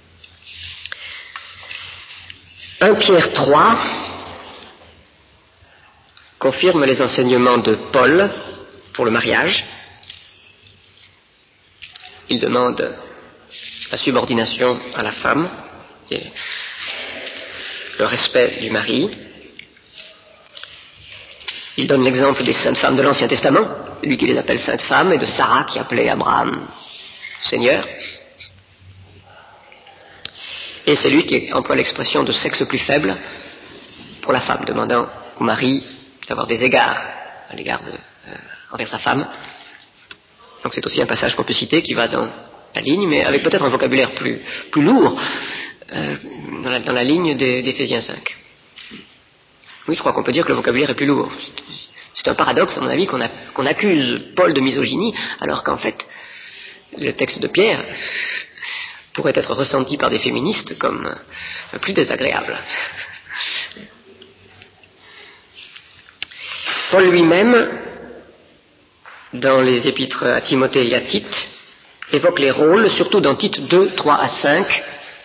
1 Pierre 3 confirme les enseignements de Paul pour le mariage. Il demande la subordination à la femme et le respect du mari. Il donne l'exemple des saintes femmes de l'Ancien Testament, lui qui les appelle saintes femmes, et de Sarah qui appelait Abraham Seigneur. Et c'est lui qui emploie l'expression de sexe plus faible pour la femme, demandant au mari d'avoir des égards à l'égard envers sa femme. Donc c'est aussi un passage qu'on peut citer qui va dans la ligne, mais avec peut-être un vocabulaire plus lourd dans la ligne d'Éphésiens 5. Oui, je crois qu'on peut dire que le vocabulaire est plus lourd. C'est un paradoxe, à mon avis, qu'on accuse Paul de misogynie, alors qu'en fait, le texte de Pierre pourrait être ressenti par des féministes comme plus désagréable. Paul lui-même, dans les épîtres à Timothée et à Tite, évoque les rôles, surtout dans Tite 2, 3 à 5,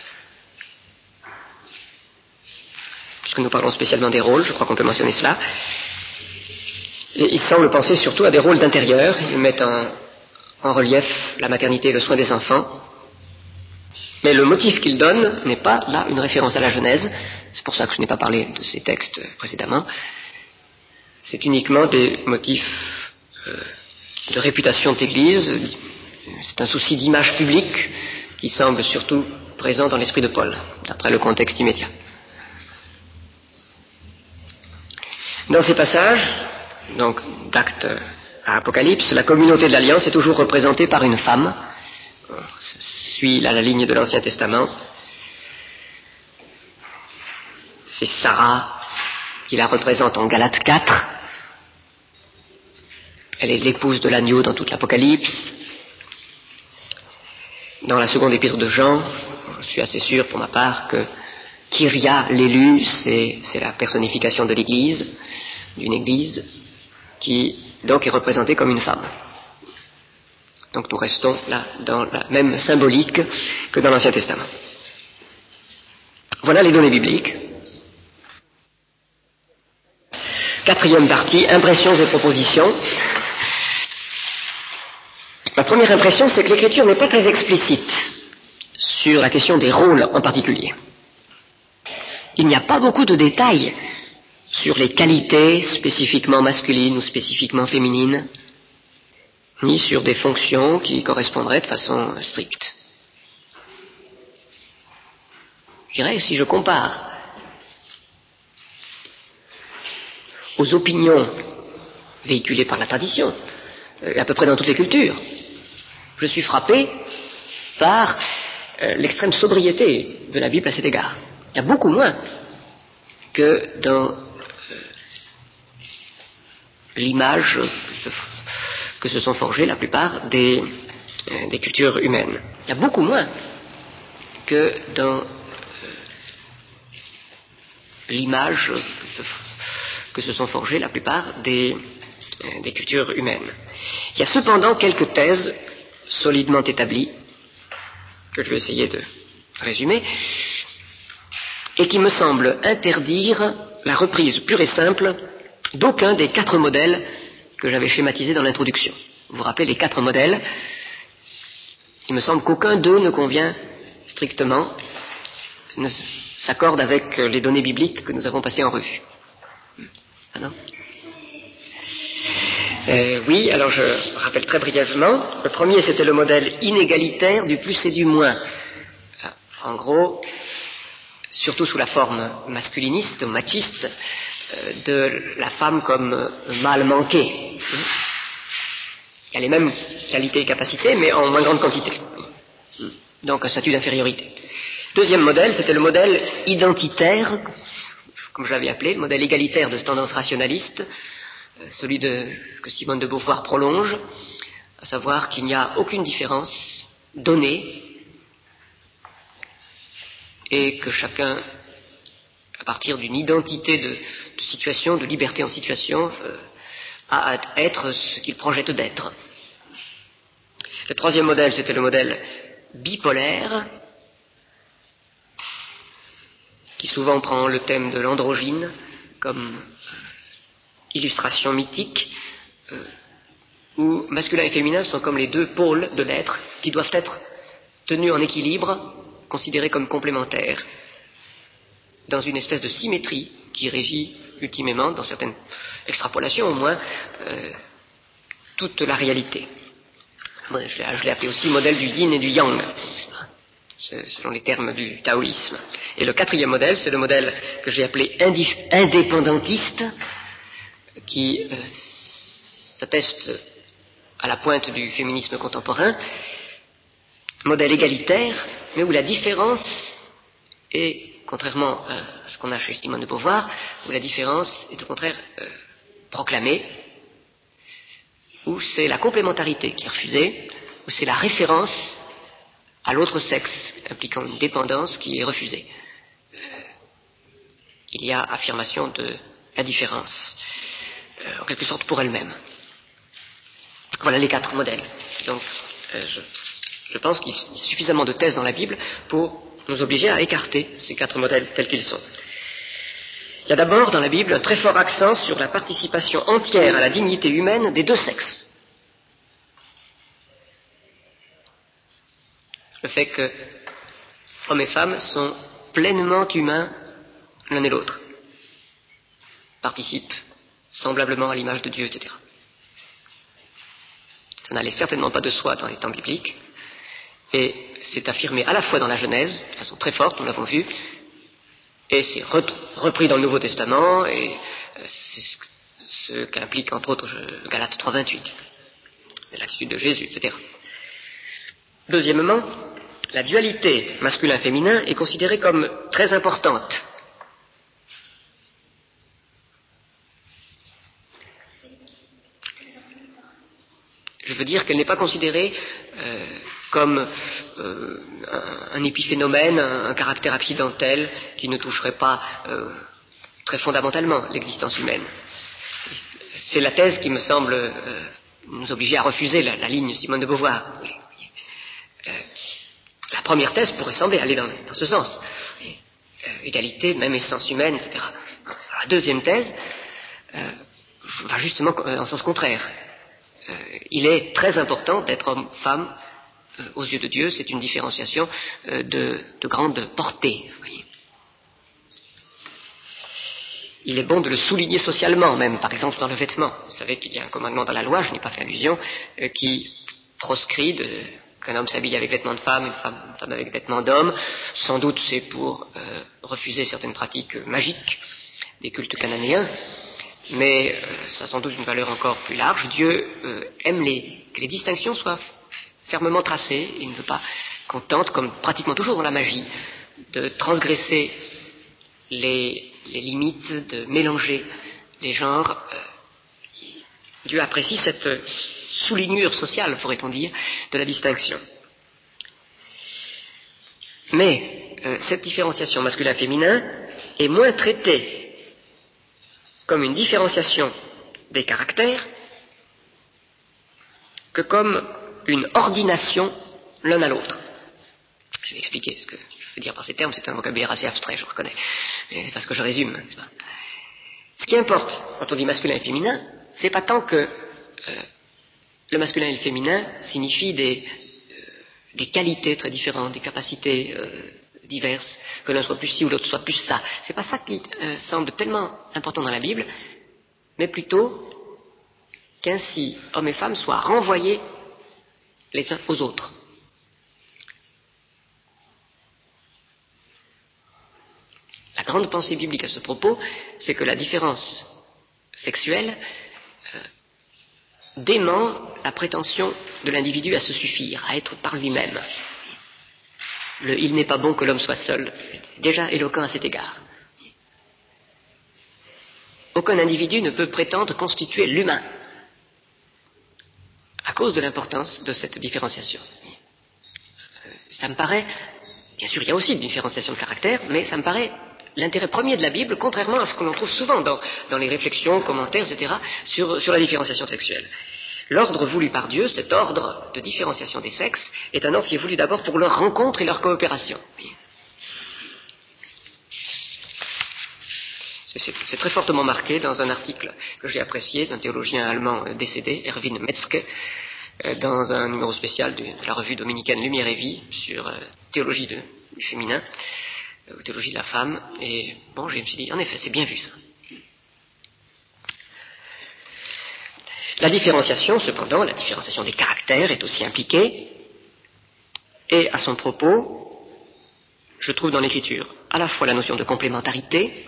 puisque nous parlons spécialement des rôles, je crois qu'on peut mentionner cela. Et il semble penser surtout à des rôles d'intérieur. Il met en relief la maternité et le soin des enfants. Mais le motif qu'il donne n'est pas là une référence à la Genèse. C'est pour ça que je n'ai pas parlé de ces textes précédemment. C'est uniquement des motifs de réputation d'Église. C'est un souci d'image publique qui semble surtout présent dans l'esprit de Paul, d'après le contexte immédiat. Dans ces passages, donc d'Actes à Apocalypse, la communauté de l'Alliance est toujours représentée par une femme. On suit la ligne de l'Ancien Testament. C'est Sarah qui la représente en Galates 4. Elle est l'épouse de l'agneau dans toute l'Apocalypse. Dans la seconde épître de Jean, je suis assez sûr pour ma part que Kyria, l'élu, c'est la personnification de l'Église, d'une Église, qui donc est représentée comme une femme. Donc nous restons là dans la même symbolique que dans l'Ancien Testament. Voilà les données bibliques. Quatrième partie, impressions et propositions. Ma première impression, c'est que l'Écriture n'est pas très explicite sur la question des rôles en particulier. Il n'y a pas beaucoup de détails sur les qualités spécifiquement masculines ou spécifiquement féminines, ni sur des fonctions qui correspondraient de façon stricte. Je dirais, si je compare aux opinions véhiculées par la tradition, à peu près dans toutes les cultures, je suis frappé par l'extrême sobriété de la Bible à cet égard. Il y a beaucoup moins que dans l'image que se sont forgées la plupart des cultures humaines. Il y a beaucoup moins que dans l'image que se sont forgées la plupart des cultures humaines. Il y a cependant quelques thèses solidement établies, que je vais essayer de résumer, et qui me semblent interdire la reprise pure et simple d'aucun des 4 modèles que j'avais schématisés dans l'introduction. Vous vous rappelez les 4 modèles? Il me semble qu'aucun d'eux ne convient strictement, ne s'accorde avec les données bibliques que nous avons passées en revue. Ah non? Oui, alors je rappelle très brièvement. Le premier, c'était le modèle inégalitaire du plus et du moins. En gros, surtout sous la forme masculiniste ou machiste, de la femme comme mâle manqué. Il y a les mêmes qualités et capacités, mais en moins grande quantité. Donc un statut d'infériorité. Deuxième modèle, c'était le modèle identitaire, comme je l'avais appelé, le modèle égalitaire de tendance rationaliste, celui que Simone de Beauvoir prolonge, à savoir qu'il n'y a aucune différence donnée et que chacun, à partir d'une identité de situation, de liberté en situation, a à être ce qu'il projette d'être. Le troisième modèle, c'était le modèle bipolaire, qui souvent prend le thème de l'androgyne comme illustration mythique, où masculin et féminin sont comme les 2 pôles de l'être qui doivent être tenus en équilibre, considérés comme complémentaires, dans une espèce de symétrie qui régit ultimement, dans certaines extrapolations au moins, toute la réalité. Je l'ai appelé aussi modèle du yin et du yang, selon les termes du taoïsme. Et le quatrième modèle, c'est le modèle que j'ai appelé indépendantiste, qui s'atteste à la pointe du féminisme contemporain, modèle égalitaire, mais où la différence est, contrairement à ce qu'on a chez Simone de Beauvoir, où la différence est au contraire proclamée, où c'est la complémentarité qui est refusée, où c'est la référence à l'autre sexe, impliquant une dépendance qui est refusée. Il y a affirmation de la différence, en quelque sorte pour elle-même. Voilà les 4 modèles. Donc, je pense qu'il y a suffisamment de thèses dans la Bible pour nous obliger à écarter ces 4 modèles tels qu'ils sont. Il y a d'abord dans la Bible un très fort accent sur la participation entière à la dignité humaine des 2 sexes. Le fait que hommes et femmes sont pleinement humains l'un et l'autre, participent semblablement à l'image de Dieu, etc. Ça n'allait certainement pas de soi dans les temps bibliques, et c'est affirmé à la fois dans la Genèse, de façon très forte, nous l'avons vu, et c'est repris dans le Nouveau Testament, et c'est ce qu'implique entre autres Galates 3,28, l'attitude de Jésus, etc. Deuxièmement, la dualité masculin-féminin est considérée comme très importante. Je veux dire qu'elle n'est pas considérée comme un épiphénomène, un caractère accidentel qui ne toucherait pas très fondamentalement l'existence humaine. C'est la thèse qui me semble nous obliger à refuser la ligne Simone de Beauvoir. La première thèse pourrait sembler aller dans ce sens. Égalité, même essence humaine, etc. Alors, la deuxième thèse va justement en sens contraire. Il est très important d'être homme-femme aux yeux de Dieu. C'est une différenciation de grande portée. Voyez. Il est bon de le souligner socialement même, par exemple dans le vêtement. Vous savez qu'il y a un commandement dans la loi, je n'ai pas fait allusion, qui proscrit qu'un homme s'habille avec vêtements de femme, une femme avec vêtements d'homme. Sans doute c'est pour refuser certaines pratiques magiques des cultes cananéens, mais ça a sans doute une valeur encore plus large. Dieu aime que les distinctions soient fermement tracées. Il ne veut pas qu'on tente, comme pratiquement toujours dans la magie, de transgresser les limites, de mélanger les genres. Dieu apprécie cette soulignure sociale, pourrait-on dire, de la distinction. Mais cette différenciation masculin-féminin est moins traitée comme une différenciation des caractères que comme une ordination l'un à l'autre. Je vais expliquer ce que je veux dire par ces termes, c'est un vocabulaire assez abstrait, je reconnais, mais c'est parce que je résume, n'est-ce pas ? Ce qui importe quand on dit masculin et féminin, c'est pas tant que le masculin et le féminin signifient des qualités très différentes, des capacités diverses, que l'un soit plus ci ou l'autre soit plus ça. C'est pas ça qui semble tellement important dans la Bible, mais plutôt qu'ainsi hommes et femmes soient renvoyés les uns aux autres. La grande pensée biblique à ce propos, c'est que la différence sexuelle dément la prétention de l'individu à se suffire, à être par lui-même. Il n'est pas bon que l'homme soit seul, déjà éloquent à cet égard. Aucun individu ne peut prétendre constituer l'humain à cause de l'importance de cette différenciation. Ça me paraît, bien sûr il y a aussi une différenciation de caractère, mais ça me paraît l'intérêt premier de la Bible, contrairement à ce que l'on trouve souvent dans les réflexions, commentaires, etc., sur la différenciation sexuelle. L'ordre voulu par Dieu, cet ordre de différenciation des sexes, est un ordre qui est voulu d'abord pour leur rencontre et leur coopération. C'est très fortement marqué dans un article que j'ai apprécié d'un théologien allemand décédé, Erwin Metzke, dans un numéro spécial de la revue dominicaine Lumière et Vie sur théologie du féminin, théologie de la femme, et bon, je me suis dit, en effet, c'est bien vu ça. La différenciation, cependant, la différenciation des caractères est aussi impliquée, et à son propos, je trouve dans l'Écriture à la fois la notion de complémentarité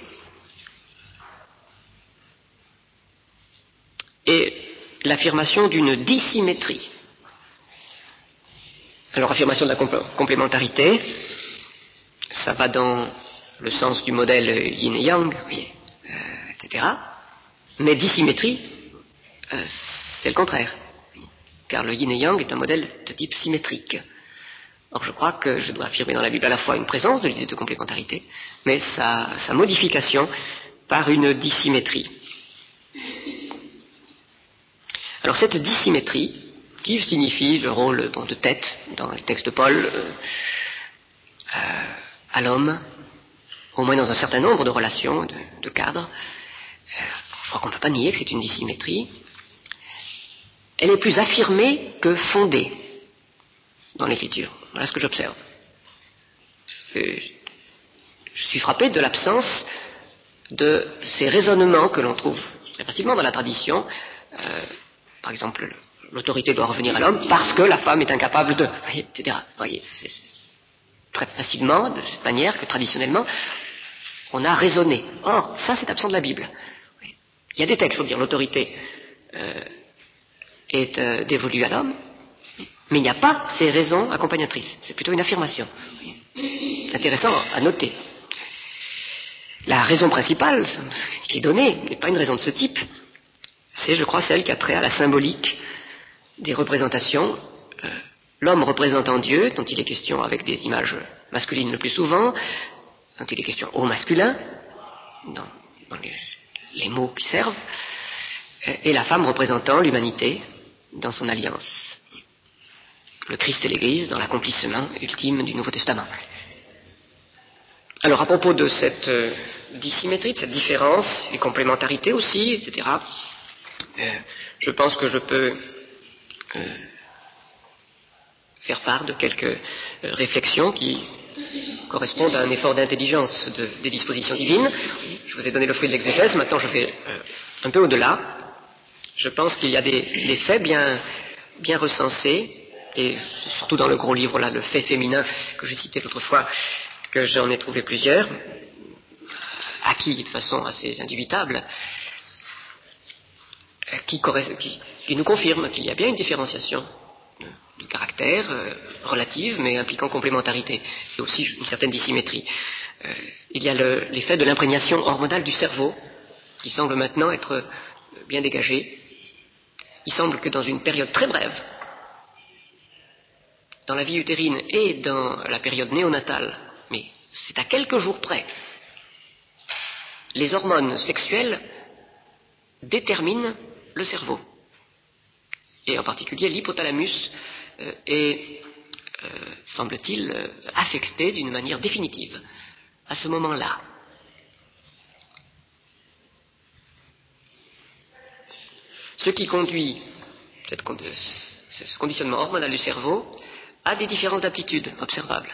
et l'affirmation d'une dissymétrie. Alors, affirmation de la complémentarité, ça va dans le sens du modèle yin et yang, etc. Mais dissymétrie, c'est le contraire. Car le yin et yang est un modèle de type symétrique. Or, je crois que je dois affirmer dans la Bible à la fois une présence de l'idée de complémentarité, mais sa modification par une dissymétrie. Alors, cette dissymétrie, qui signifie le rôle de tête dans le texte de Paul, à l'homme, au moins dans un certain nombre de relations, de cadres, je crois qu'on ne peut pas nier que c'est une dissymétrie. Elle est plus affirmée que fondée dans l'Écriture. Voilà ce que j'observe. Je suis frappé de l'absence de ces raisonnements que l'on trouve très facilement dans la tradition. Par exemple, l'autorité doit revenir à l'homme parce que la femme est incapable de... etc. Vous voyez, c'est très facilement, de cette manière que traditionnellement, on a raisonné. Or, ça, c'est absent de la Bible. Il y a des textes pour dire l'autorité est dévolue à l'homme, mais il n'y a pas ces raisons accompagnatrices. C'est plutôt une affirmation. C'est intéressant à noter. La raison principale qui est donnée n'est pas une raison de ce type. C'est, je crois, celle qui a trait à la symbolique des représentations. L'homme représentant Dieu, dont il est question avec des images masculines le plus souvent, dont il est question au masculin, dans les mots qui servent, et la femme représentant l'humanité dans son alliance. Le Christ et l'Église dans l'accomplissement ultime du Nouveau Testament. Alors à propos de cette dissymétrie, de cette différence, les complémentarités aussi, etc., je pense que je peux faire part de quelques réflexions qui correspondent à un effort d'intelligence des dispositions divines. Je vous ai donné le fruit de l'exégèse, maintenant je vais un peu au-delà. Je pense qu'il y a des faits bien recensés, et surtout dans le gros livre là, le fait féminin que j'ai cité l'autre fois, que j'en ai trouvé plusieurs, acquis de façon assez indubitable, qui nous confirment qu'il y a bien une différenciation de caractère relative, mais impliquant complémentarité, et aussi une certaine dissymétrie. Il y a l'effet de l'imprégnation hormonale du cerveau, qui semble maintenant être bien dégagé. Il semble que dans une période très brève, dans la vie utérine et dans la période néonatale, mais c'est à quelques jours près, les hormones sexuelles déterminent le cerveau, et en particulier l'hypothalamus est, semble-t-il, affecté d'une manière définitive à ce moment-là. Ce qui conduit ce conditionnement hormonal du cerveau à des différences d'aptitude observables.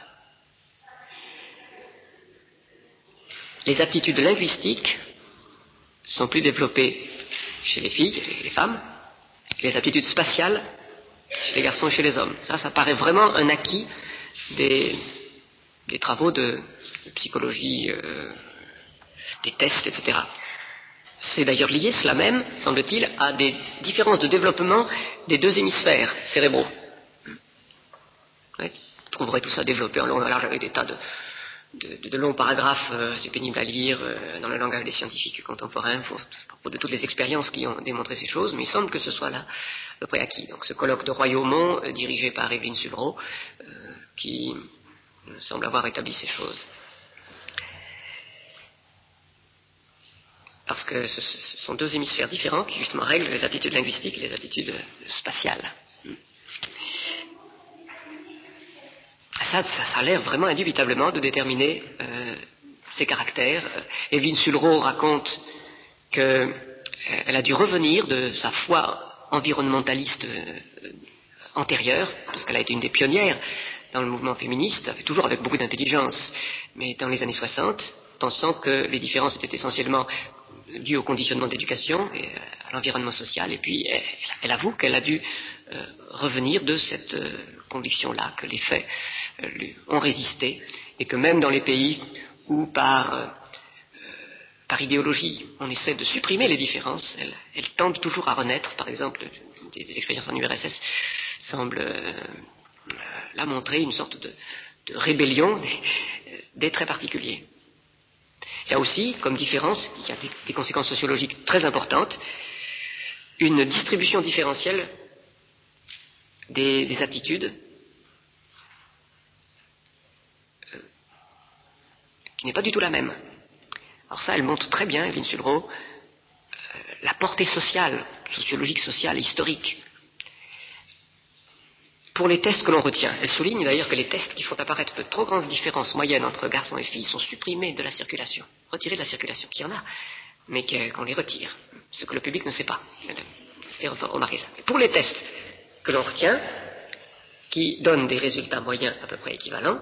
Les aptitudes linguistiques sont plus développées chez les filles et les femmes, et les aptitudes spatiales chez les garçons et chez les hommes. Ça paraît vraiment un acquis des travaux de psychologie, des tests, etc. C'est d'ailleurs lié, cela même, semble-t-il, à des différences de développement des deux hémisphères cérébraux. Ouais, vous trouverez tout ça développé en long et en large avec des tas de longs paragraphes assez pénibles à lire dans le langage des scientifiques contemporains à propos de toutes les expériences qui ont démontré ces choses, mais il semble que ce soit là à peu près acquis. Donc ce colloque de Royaumont, dirigé par Evelyne Sulro, qui semble avoir établi ces choses. Parce que ce sont deux hémisphères différents qui justement règlent les aptitudes linguistiques et les aptitudes spatiales. Ça a l'air vraiment indubitablement de déterminer ses caractères. Evelyne Sulro raconte qu'elle a dû revenir de sa foi environnementaliste antérieure, parce qu'elle a été une des pionnières dans le mouvement féministe, toujours avec beaucoup d'intelligence, mais dans les années 60, pensant que les différences étaient essentiellement dues au conditionnement de l'éducation et à l'environnement social, et puis elle avoue qu'elle a dû revenir de cette conviction-là, que les faits lui ont résisté, et que même dans les pays où par idéologie on essaie de supprimer les différences, elle tente toujours à renaître. Par exemple, des expériences en URSS semblent là montrer une sorte de rébellion des traits particuliers. Il y a aussi, comme différence, il y a des conséquences sociologiques très importantes, une distribution différentielle des aptitudes qui n'est pas du tout la même. Alors ça, elle montre très bien, Evelyne Sulro, la portée sociale, sociologique, sociale et historique pour les tests que l'on retient. Elle souligne d'ailleurs que les tests qui font apparaître de trop grandes différences moyennes entre garçons et filles sont supprimés de la circulation, retirés de la circulation, qu'il y en a, mais qu'on les retire, ce que le public ne sait pas. Elle fait remarquer ça. Et pour les tests que l'on retient, qui donnent des résultats moyens à peu près équivalents,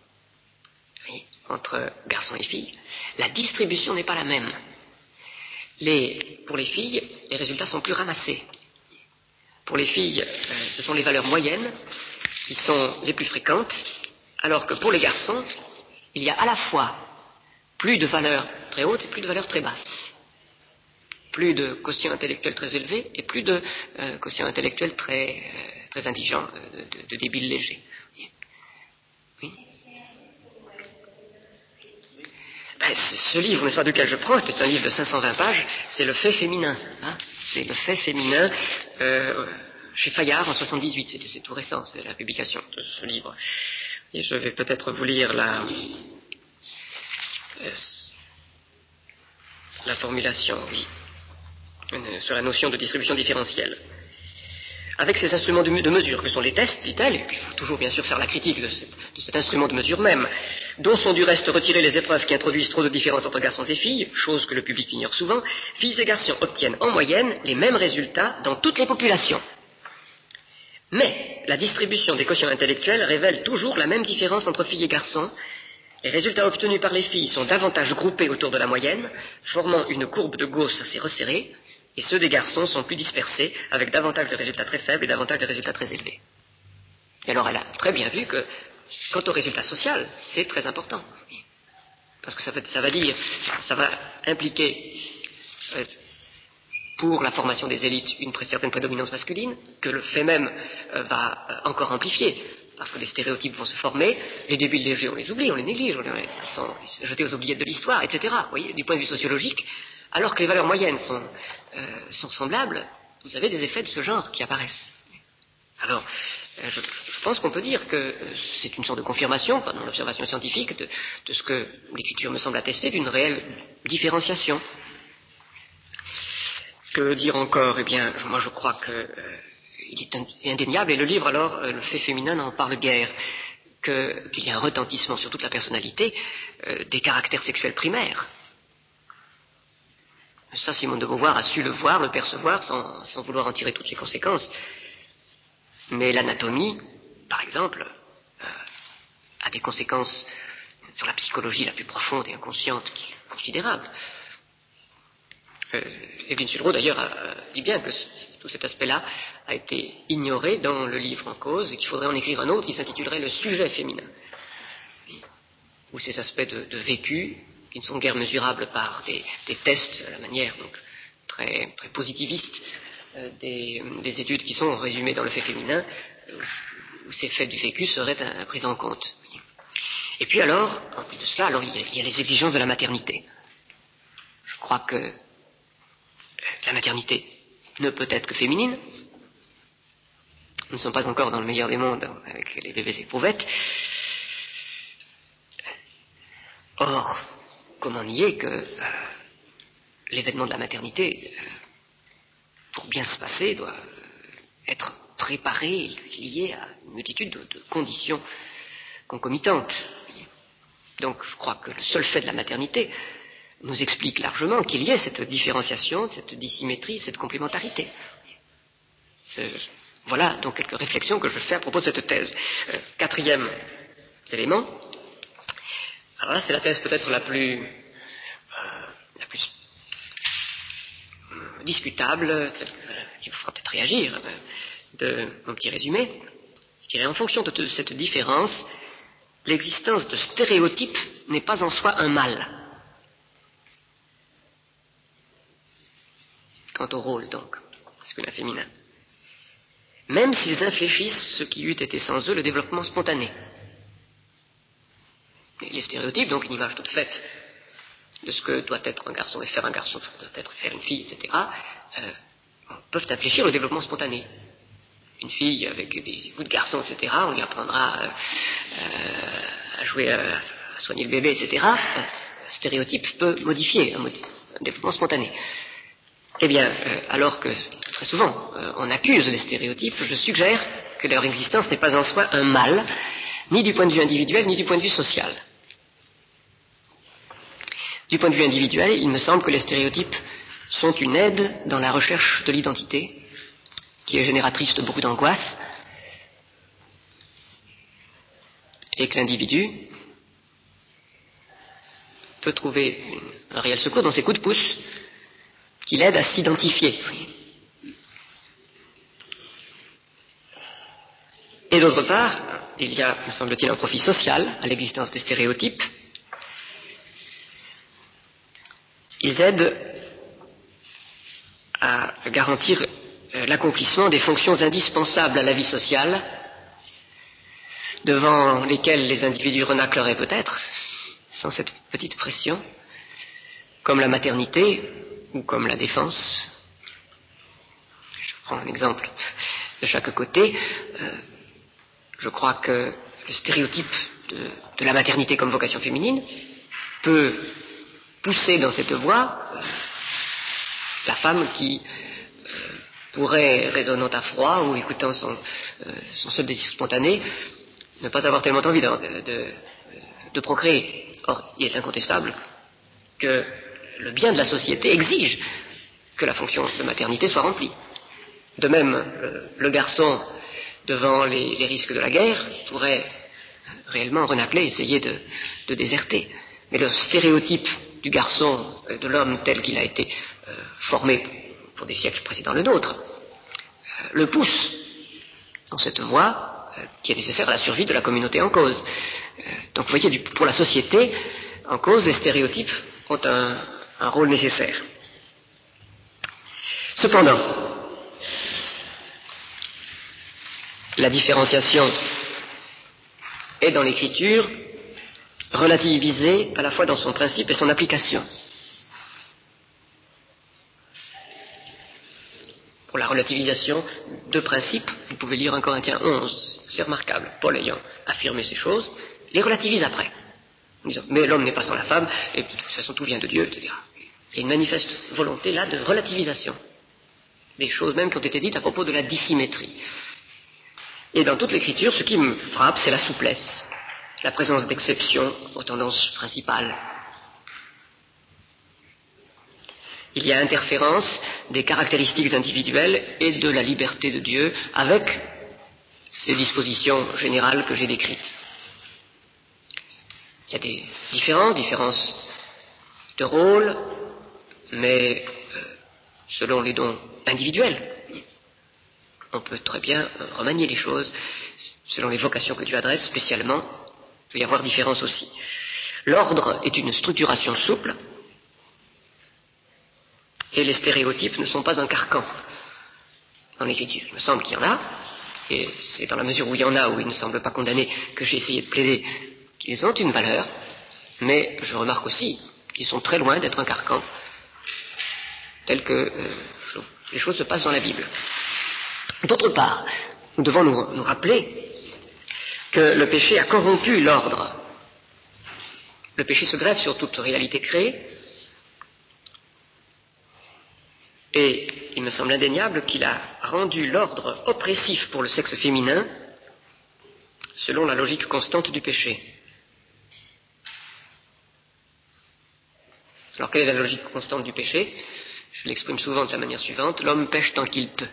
entre garçons et filles, la distribution n'est pas la même. Pour les filles, les résultats sont plus ramassés. Pour les filles, ce sont les valeurs moyennes qui sont les plus fréquentes, alors que pour les garçons, il y a à la fois plus de valeurs très hautes et plus de valeurs très basses. plus de quotient intellectuel très élevé et plus de quotient intellectuel très indigent, de débile léger. Oui. Ben, ce livre, n'est-ce pas, duquel je prends, c'est un livre de 520 pages, c'est Le fait féminin. Hein, c'est Le fait féminin chez Fayard en 78, c'est tout récent, c'est la publication de ce livre. Et je vais peut-être vous lire la formulation, oui, sur la notion de distribution différentielle. Avec ces instruments de mesure que sont les tests, dit-elle, et puis il faut toujours bien sûr faire la critique de cet instrument de mesure même, dont sont du reste retirées les épreuves qui introduisent trop de différences entre garçons et filles, chose que le public ignore souvent, filles et garçons obtiennent en moyenne les mêmes résultats dans toutes les populations. Mais la distribution des quotients intellectuels révèle toujours la même différence entre filles et garçons. Les résultats obtenus par les filles sont davantage groupés autour de la moyenne, formant une courbe de Gauss assez resserrée, et ceux des garçons sont plus dispersés, avec davantage de résultats très faibles et davantage de résultats très élevés. Et alors elle a très bien vu que, quant au résultat social, c'est très important. Parce que ça va impliquer, pour la formation des élites, une certaine prédominance masculine, que le fait même va encore amplifier. Parce que des stéréotypes vont se former, les débiles légers, on les oublie, on les néglige, ils sont jetés aux oubliettes de l'histoire, etc. Vous voyez, du point de vue sociologique, alors que les valeurs moyennes sont semblables, vous avez des effets de ce genre qui apparaissent. Alors, je pense qu'on peut dire que c'est une sorte de confirmation, par l'observation scientifique, de ce que l'écriture me semble attester, d'une réelle différenciation. Que dire encore? Eh bien, moi je crois que il est indéniable, et le livre alors, Le fait féminin, n'en parle guère, qu'il y a un retentissement sur toute la personnalité des caractères sexuels primaires. Ça, Simone de Beauvoir a su le voir, le percevoir, sans vouloir en tirer toutes les conséquences. Mais l'anatomie, par exemple, a des conséquences sur la psychologie la plus profonde et inconsciente considérables. Evelyne Sulro, d'ailleurs, dit bien que tout cet aspect-là a été ignoré dans le livre en cause et qu'il faudrait en écrire un autre qui s'intitulerait Le sujet féminin, où ces aspects de vécu, qui ne sont guère mesurables par des tests à la manière donc, très, très positiviste des études qui sont résumées dans le fait féminin, où ces faits du vécu seraient pris en compte. Et puis alors, en plus de cela, alors, il y a les exigences de la maternité. Je crois que la maternité ne peut être que féminine. Nous ne sommes pas encore dans le meilleur des mondes avec les bébés éprouvettes. Or, comment nier que l'événement de la maternité, pour bien se passer, doit être préparé, lié à une multitude de conditions concomitantes. Donc je crois que le seul fait de la maternité nous explique largement qu'il y ait cette différenciation, cette dissymétrie, cette complémentarité. Voilà donc quelques réflexions que je fais à propos de cette thèse. Quatrième élément, alors là c'est la thèse peut-être la plus discutable, celle qui vous fera peut-être réagir, de mon petit résumé. Je dirais, en fonction de cette différence, l'existence de stéréotypes n'est pas en soi un mal. Quant au rôle, donc, masculin féminin. Même s'ils infléchissent ce qui eût été sans eux le développement spontané. Et les stéréotypes, donc une image toute faite de ce que doit être un garçon et faire un garçon, doit être faire une fille, etc., peuvent infléchir le développement spontané. Une fille avec des bouts de garçon, etc., on lui apprendra à jouer, à soigner le bébé, etc. Un stéréotype peut modifier un développement spontané. Eh bien, alors que très souvent on accuse les stéréotypes, je suggère que leur existence n'est pas en soi un mal, ni du point de vue individuel, ni du point de vue social. Du point de vue individuel, il me semble que les stéréotypes sont une aide dans la recherche de l'identité, qui est génératrice de beaucoup d'angoisse, et que l'individu peut trouver un réel secours dans ses coups de pouce, qui l'aident à s'identifier. Et d'autre part, il y a, me semble-t-il, un profit social à l'existence des stéréotypes. Ils aident garantir l'accomplissement des fonctions indispensables à la vie sociale, devant lesquelles les individus renâcleraient peut-être, sans cette petite pression, comme la maternité ou comme la défense. Je prends un exemple de chaque côté. Je crois que le stéréotype de la maternité comme vocation féminine peut pousser dans cette voie la femme qui pourrait, raisonnant à froid ou écoutant son seul désir spontané, ne pas avoir tellement envie de procréer. Or, il est incontestable que le bien de la société exige que la fonction de maternité soit remplie. De même, le garçon, devant les risques de la guerre, pourrait réellement renâcler, essayer de déserter. Mais le stéréotype du garçon, de l'homme tel qu'il a été formé pour des siècles précédant le nôtre, le pousse dans cette voie qui est nécessaire à la survie de la communauté en cause. Donc vous voyez, pour la société en cause, les stéréotypes ont un rôle nécessaire. Cependant, la différenciation est dans l'écriture relativisée à la fois dans son principe et son application. Pour la relativisation de principe, vous pouvez lire 1 Corinthiens 11, c'est remarquable. Paul ayant affirmé ces choses, les relativise après, en disant, mais l'homme n'est pas sans la femme, et de toute façon tout vient de Dieu, etc. Il y a une manifeste volonté là de relativisation des choses même qui ont été dites à propos de la dissymétrie. Et dans toute l'écriture, ce qui me frappe, c'est la souplesse, la présence d'exceptions aux tendances principales. Il y a interférence des caractéristiques individuelles et de la liberté de Dieu avec ces dispositions générales que j'ai décrites. Il y a des différences de rôle, mais selon les dons individuels, on peut très bien remanier les choses selon les vocations que Dieu adresse spécialement. Il peut y avoir différence aussi. L'ordre est une structuration souple et les stéréotypes ne sont pas un carcan en écriture. Il me semble qu'il y en a, et c'est dans la mesure où il y en a, où il ne semble pas condamné, que j'ai essayé de plaider qu'ils ont une valeur, mais je remarque aussi qu'ils sont très loin d'être un carcan tel que les choses se passent dans la Bible. D'autre part, nous devons nous rappeler que le péché a corrompu l'ordre. Le péché se greffe sur toute réalité créée, et il me semble indéniable qu'il a rendu l'ordre oppressif pour le sexe féminin selon la logique constante du péché. Alors quelle est la logique constante du péché? Je l'exprime souvent de la manière suivante: l'homme pêche tant qu'il peut.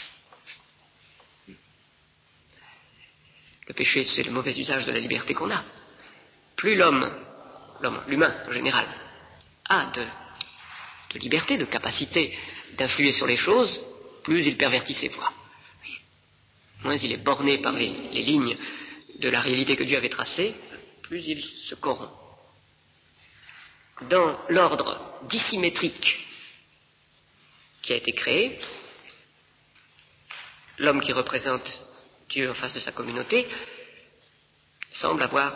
Le péché, c'est le mauvais usage de la liberté qu'on a. Plus l'humain en général, a de liberté, de capacité d'influer sur les choses, plus il pervertit ses voies. Moins il est borné par les lignes de la réalité que Dieu avait tracée, plus il se corrompt. Dans l'ordre dissymétrique qui a été créé, l'homme qui représente Dieu en face de sa communauté semble avoir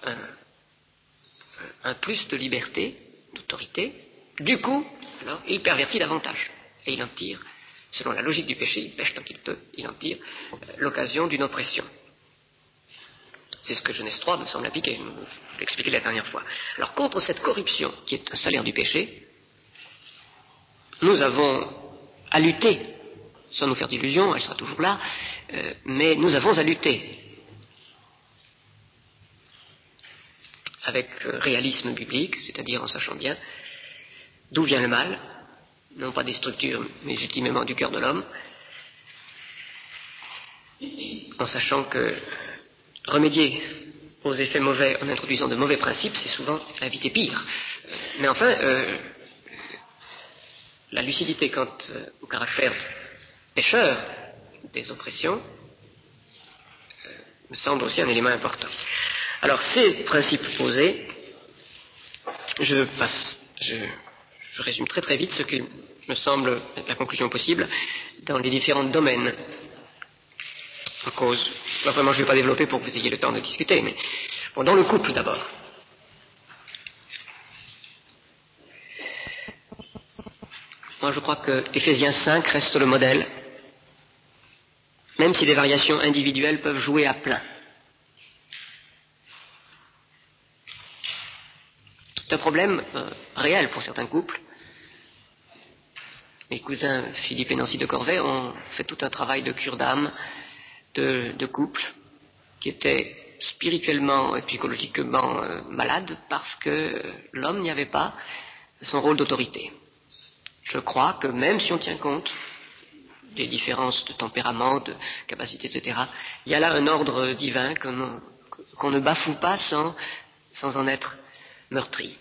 un plus de liberté, d'autorité. Du coup, alors, il pervertit davantage. Et il en tire, selon la logique du péché, il pêche tant qu'il peut, il en tire l'occasion d'une oppression. C'est ce que Genèse 3 me semble appliquer, je l'ai expliqué la dernière fois. Alors, contre cette corruption, qui est un salaire du péché, nous avons à lutter, sans nous faire d'illusions, elle sera toujours là, mais nous avons à lutter avec réalisme biblique, c'est-à-dire en sachant bien d'où vient le mal, non pas des structures, mais ultimement du cœur de l'homme, en sachant que remédier aux effets mauvais en introduisant de mauvais principes, c'est souvent éviter pire. Mais enfin, la lucidité quant au caractère pécheur des oppressions me semble aussi un élément important. Alors, ces principes posés, je Je résume très très vite ce qui me semble être la conclusion possible dans les différents domaines en cause. Là, vraiment, je ne vais pas développer pour que vous ayez le temps de discuter, mais bon, dans le couple d'abord. Moi, je crois que Éphésiens 5 reste le modèle, même si des variations individuelles peuvent jouer à plein. C'est un problème réel pour certains couples. Mes cousins Philippe et Nancy de Corvey ont fait tout un travail de cure d'âme, de couple, qui était spirituellement et psychologiquement malade parce que l'homme n'y avait pas son rôle d'autorité. Je crois que même si on tient compte des différences de tempérament, de capacité, etc., il y a là un ordre divin qu'on ne bafoue pas sans en être meurtri.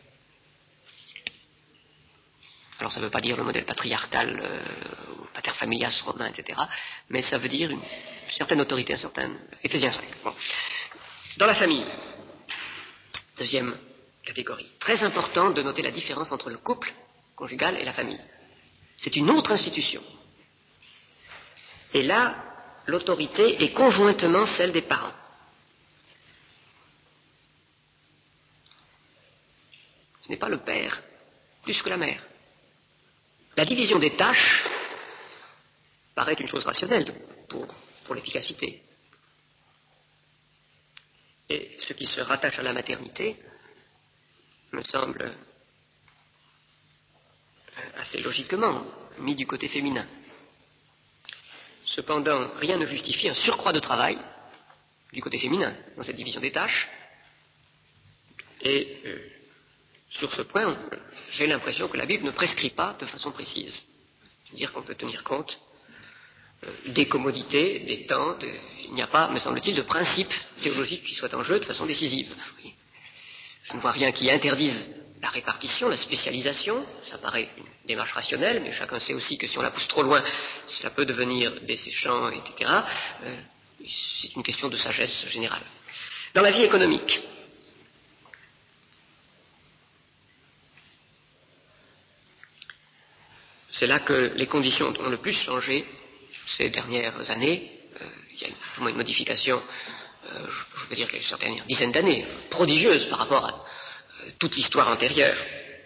Alors ça ne veut pas dire le modèle patriarcal, pater familias romain, etc., mais ça veut dire une certaine autorité, un certain... Éphésiens 5. Bon. Dans la famille, deuxième catégorie, très important de noter la différence entre le couple conjugal et la famille. C'est une autre institution. Et là, l'autorité est conjointement celle des parents. Ce n'est pas le père plus que la mère. La division des tâches paraît une chose rationnelle pour l'efficacité. Et ce qui se rattache à la maternité me semble assez logiquement mis du côté féminin. Cependant, rien ne justifie un surcroît de travail du côté féminin dans cette division des tâches. Et sur ce point, j'ai l'impression que la Bible ne prescrit pas de façon précise. C'est-à-dire qu'on peut tenir compte des commodités, des temps. Il n'y a pas, me semble-t-il, de principe théologique qui soit en jeu de façon décisive. Oui. Je ne vois rien qui interdise la répartition, la spécialisation. Ça paraît une démarche rationnelle, mais chacun sait aussi que si on la pousse trop loin, cela peut devenir desséchant, etc. C'est une question de sagesse générale. Dans la vie économique, c'est là que les conditions ont le plus changé ces dernières années. Il y a une modification, je veux dire ces dernières dizaines d'années, prodigieuse par rapport à toute l'histoire antérieure.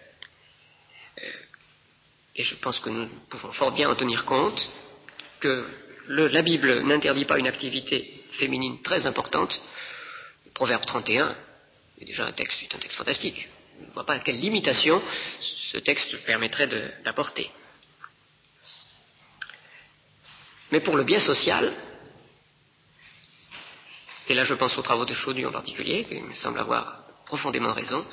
Et je pense que nous pouvons fort bien en tenir compte, que la Bible n'interdit pas une activité féminine très importante. Le Proverbe 31 est déjà un texte fantastique. Je ne vois pas quelle limitation ce texte permettrait d'apporter. Mais pour le bien social, et là je pense aux travaux de Chaudu en particulier, qui me semble avoir profondément raison,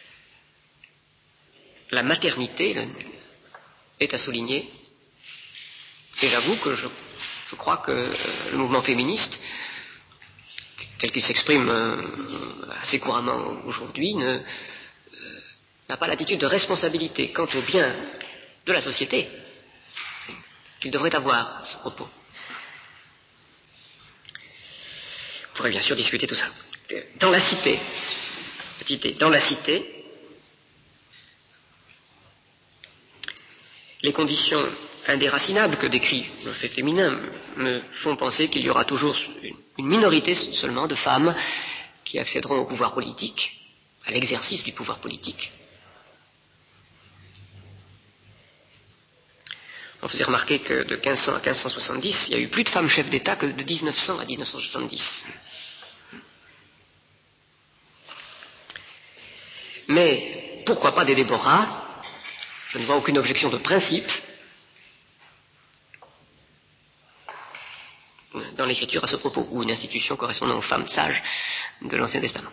la maternité est à souligner. Et j'avoue que je crois que le mouvement féministe, tel qu'il s'exprime assez couramment aujourd'hui, n'a pas l'attitude de responsabilité quant au bien de la société qu'il devrait avoir à ce propos. On pourrait bien sûr discuter tout ça. Dans la cité, dans la cité, les conditions indéracinables que décrit le fait féminin me font penser qu'il y aura toujours une minorité seulement de femmes qui accéderont au pouvoir politique, à l'exercice du pouvoir politique. On faisait remarquer que de 1500 à 1570, il y a eu plus de femmes chefs d'État que de 1900 à 1970. Mais pourquoi pas des Déborah? Je ne vois aucune objection de principe dans l'Écriture à ce propos, ou une institution correspondant aux femmes sages de l'Ancien Testament.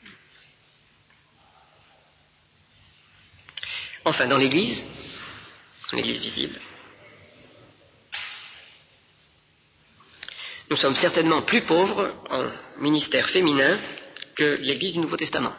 Enfin, dans l'Église visible, nous sommes certainement plus pauvres en ministère féminin que l'Église du Nouveau Testament.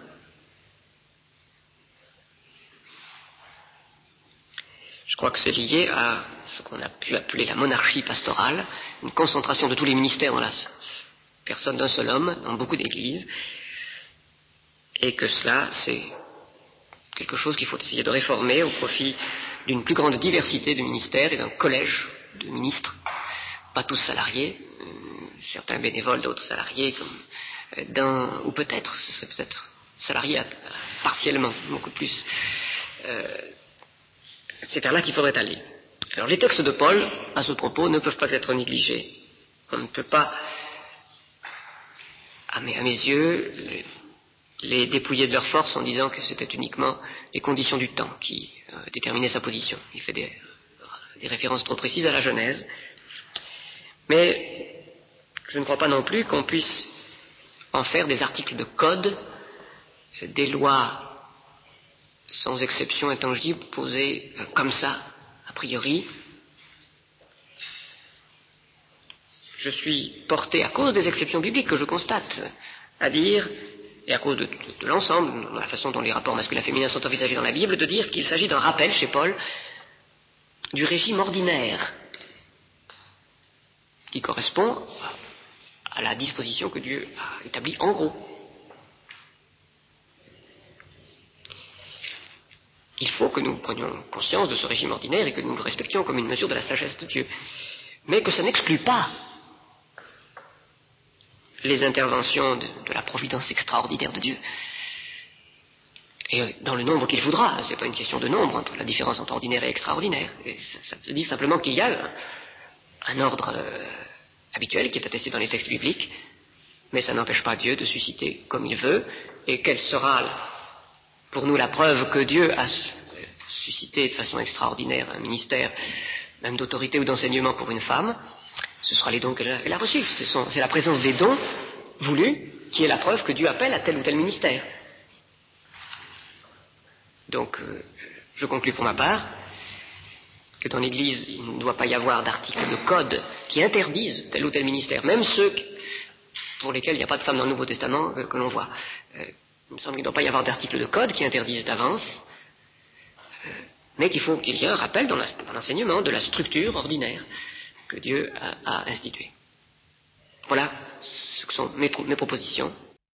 Je crois que c'est lié à ce qu'on a pu appeler la monarchie pastorale, une concentration de tous les ministères dans la personne d'un seul homme, dans beaucoup d'églises, et que cela s'est quelque chose qu'il faut essayer de réformer au profit d'une plus grande diversité de ministères et d'un collège de ministres, pas tous salariés, certains bénévoles, d'autres salariés, ou peut-être, ce serait peut-être salariés partiellement, beaucoup plus. C'est vers là qu'il faudrait aller. Alors les textes de Paul, à ce propos, ne peuvent pas être négligés. On ne peut pas, à mes yeux, les dépouiller de leur force en disant que c'était uniquement les conditions du temps qui déterminaient sa position. Il fait des références trop précises à la Genèse. Mais je ne crois pas non plus qu'on puisse en faire des articles de code, des lois sans exception intangible posées comme ça, a priori. Je suis porté, à cause des exceptions bibliques que je constate, à dire, et à cause de l'ensemble, de la façon dont les rapports masculins-féminins sont envisagés dans la Bible, de dire qu'il s'agit d'un rappel chez Paul du régime ordinaire qui correspond à la disposition que Dieu a établie en gros. Il faut que nous prenions conscience de ce régime ordinaire et que nous le respections comme une mesure de la sagesse de Dieu, mais que ça n'exclut pas les interventions de la providence extraordinaire de Dieu. Et dans le nombre qu'il voudra, c'est pas une question de nombre entre la différence entre ordinaire et extraordinaire. Et ça dit simplement qu'il y a un ordre habituel qui est attesté dans les textes bibliques, mais ça n'empêche pas Dieu de susciter comme il veut. Et quelle sera pour nous la preuve que Dieu a suscité de façon extraordinaire un ministère, même d'autorité ou d'enseignement pour une femme? Ce sera les dons qu'elle a reçus. C'est la présence des dons voulus qui est la preuve que Dieu appelle à tel ou tel ministère. Donc, je conclus pour ma part que dans l'Église, il ne doit pas y avoir d'articles de code qui interdisent tel ou tel ministère, même ceux pour lesquels il n'y a pas de femmes dans le Nouveau Testament que l'on voit. Il me semble qu'il ne doit pas y avoir d'articles de code qui interdisent d'avance, mais qu'il faut qu'il y ait un rappel dans l'enseignement de la structure ordinaire que Dieu a instituée. Voilà ce que sont mes propositions.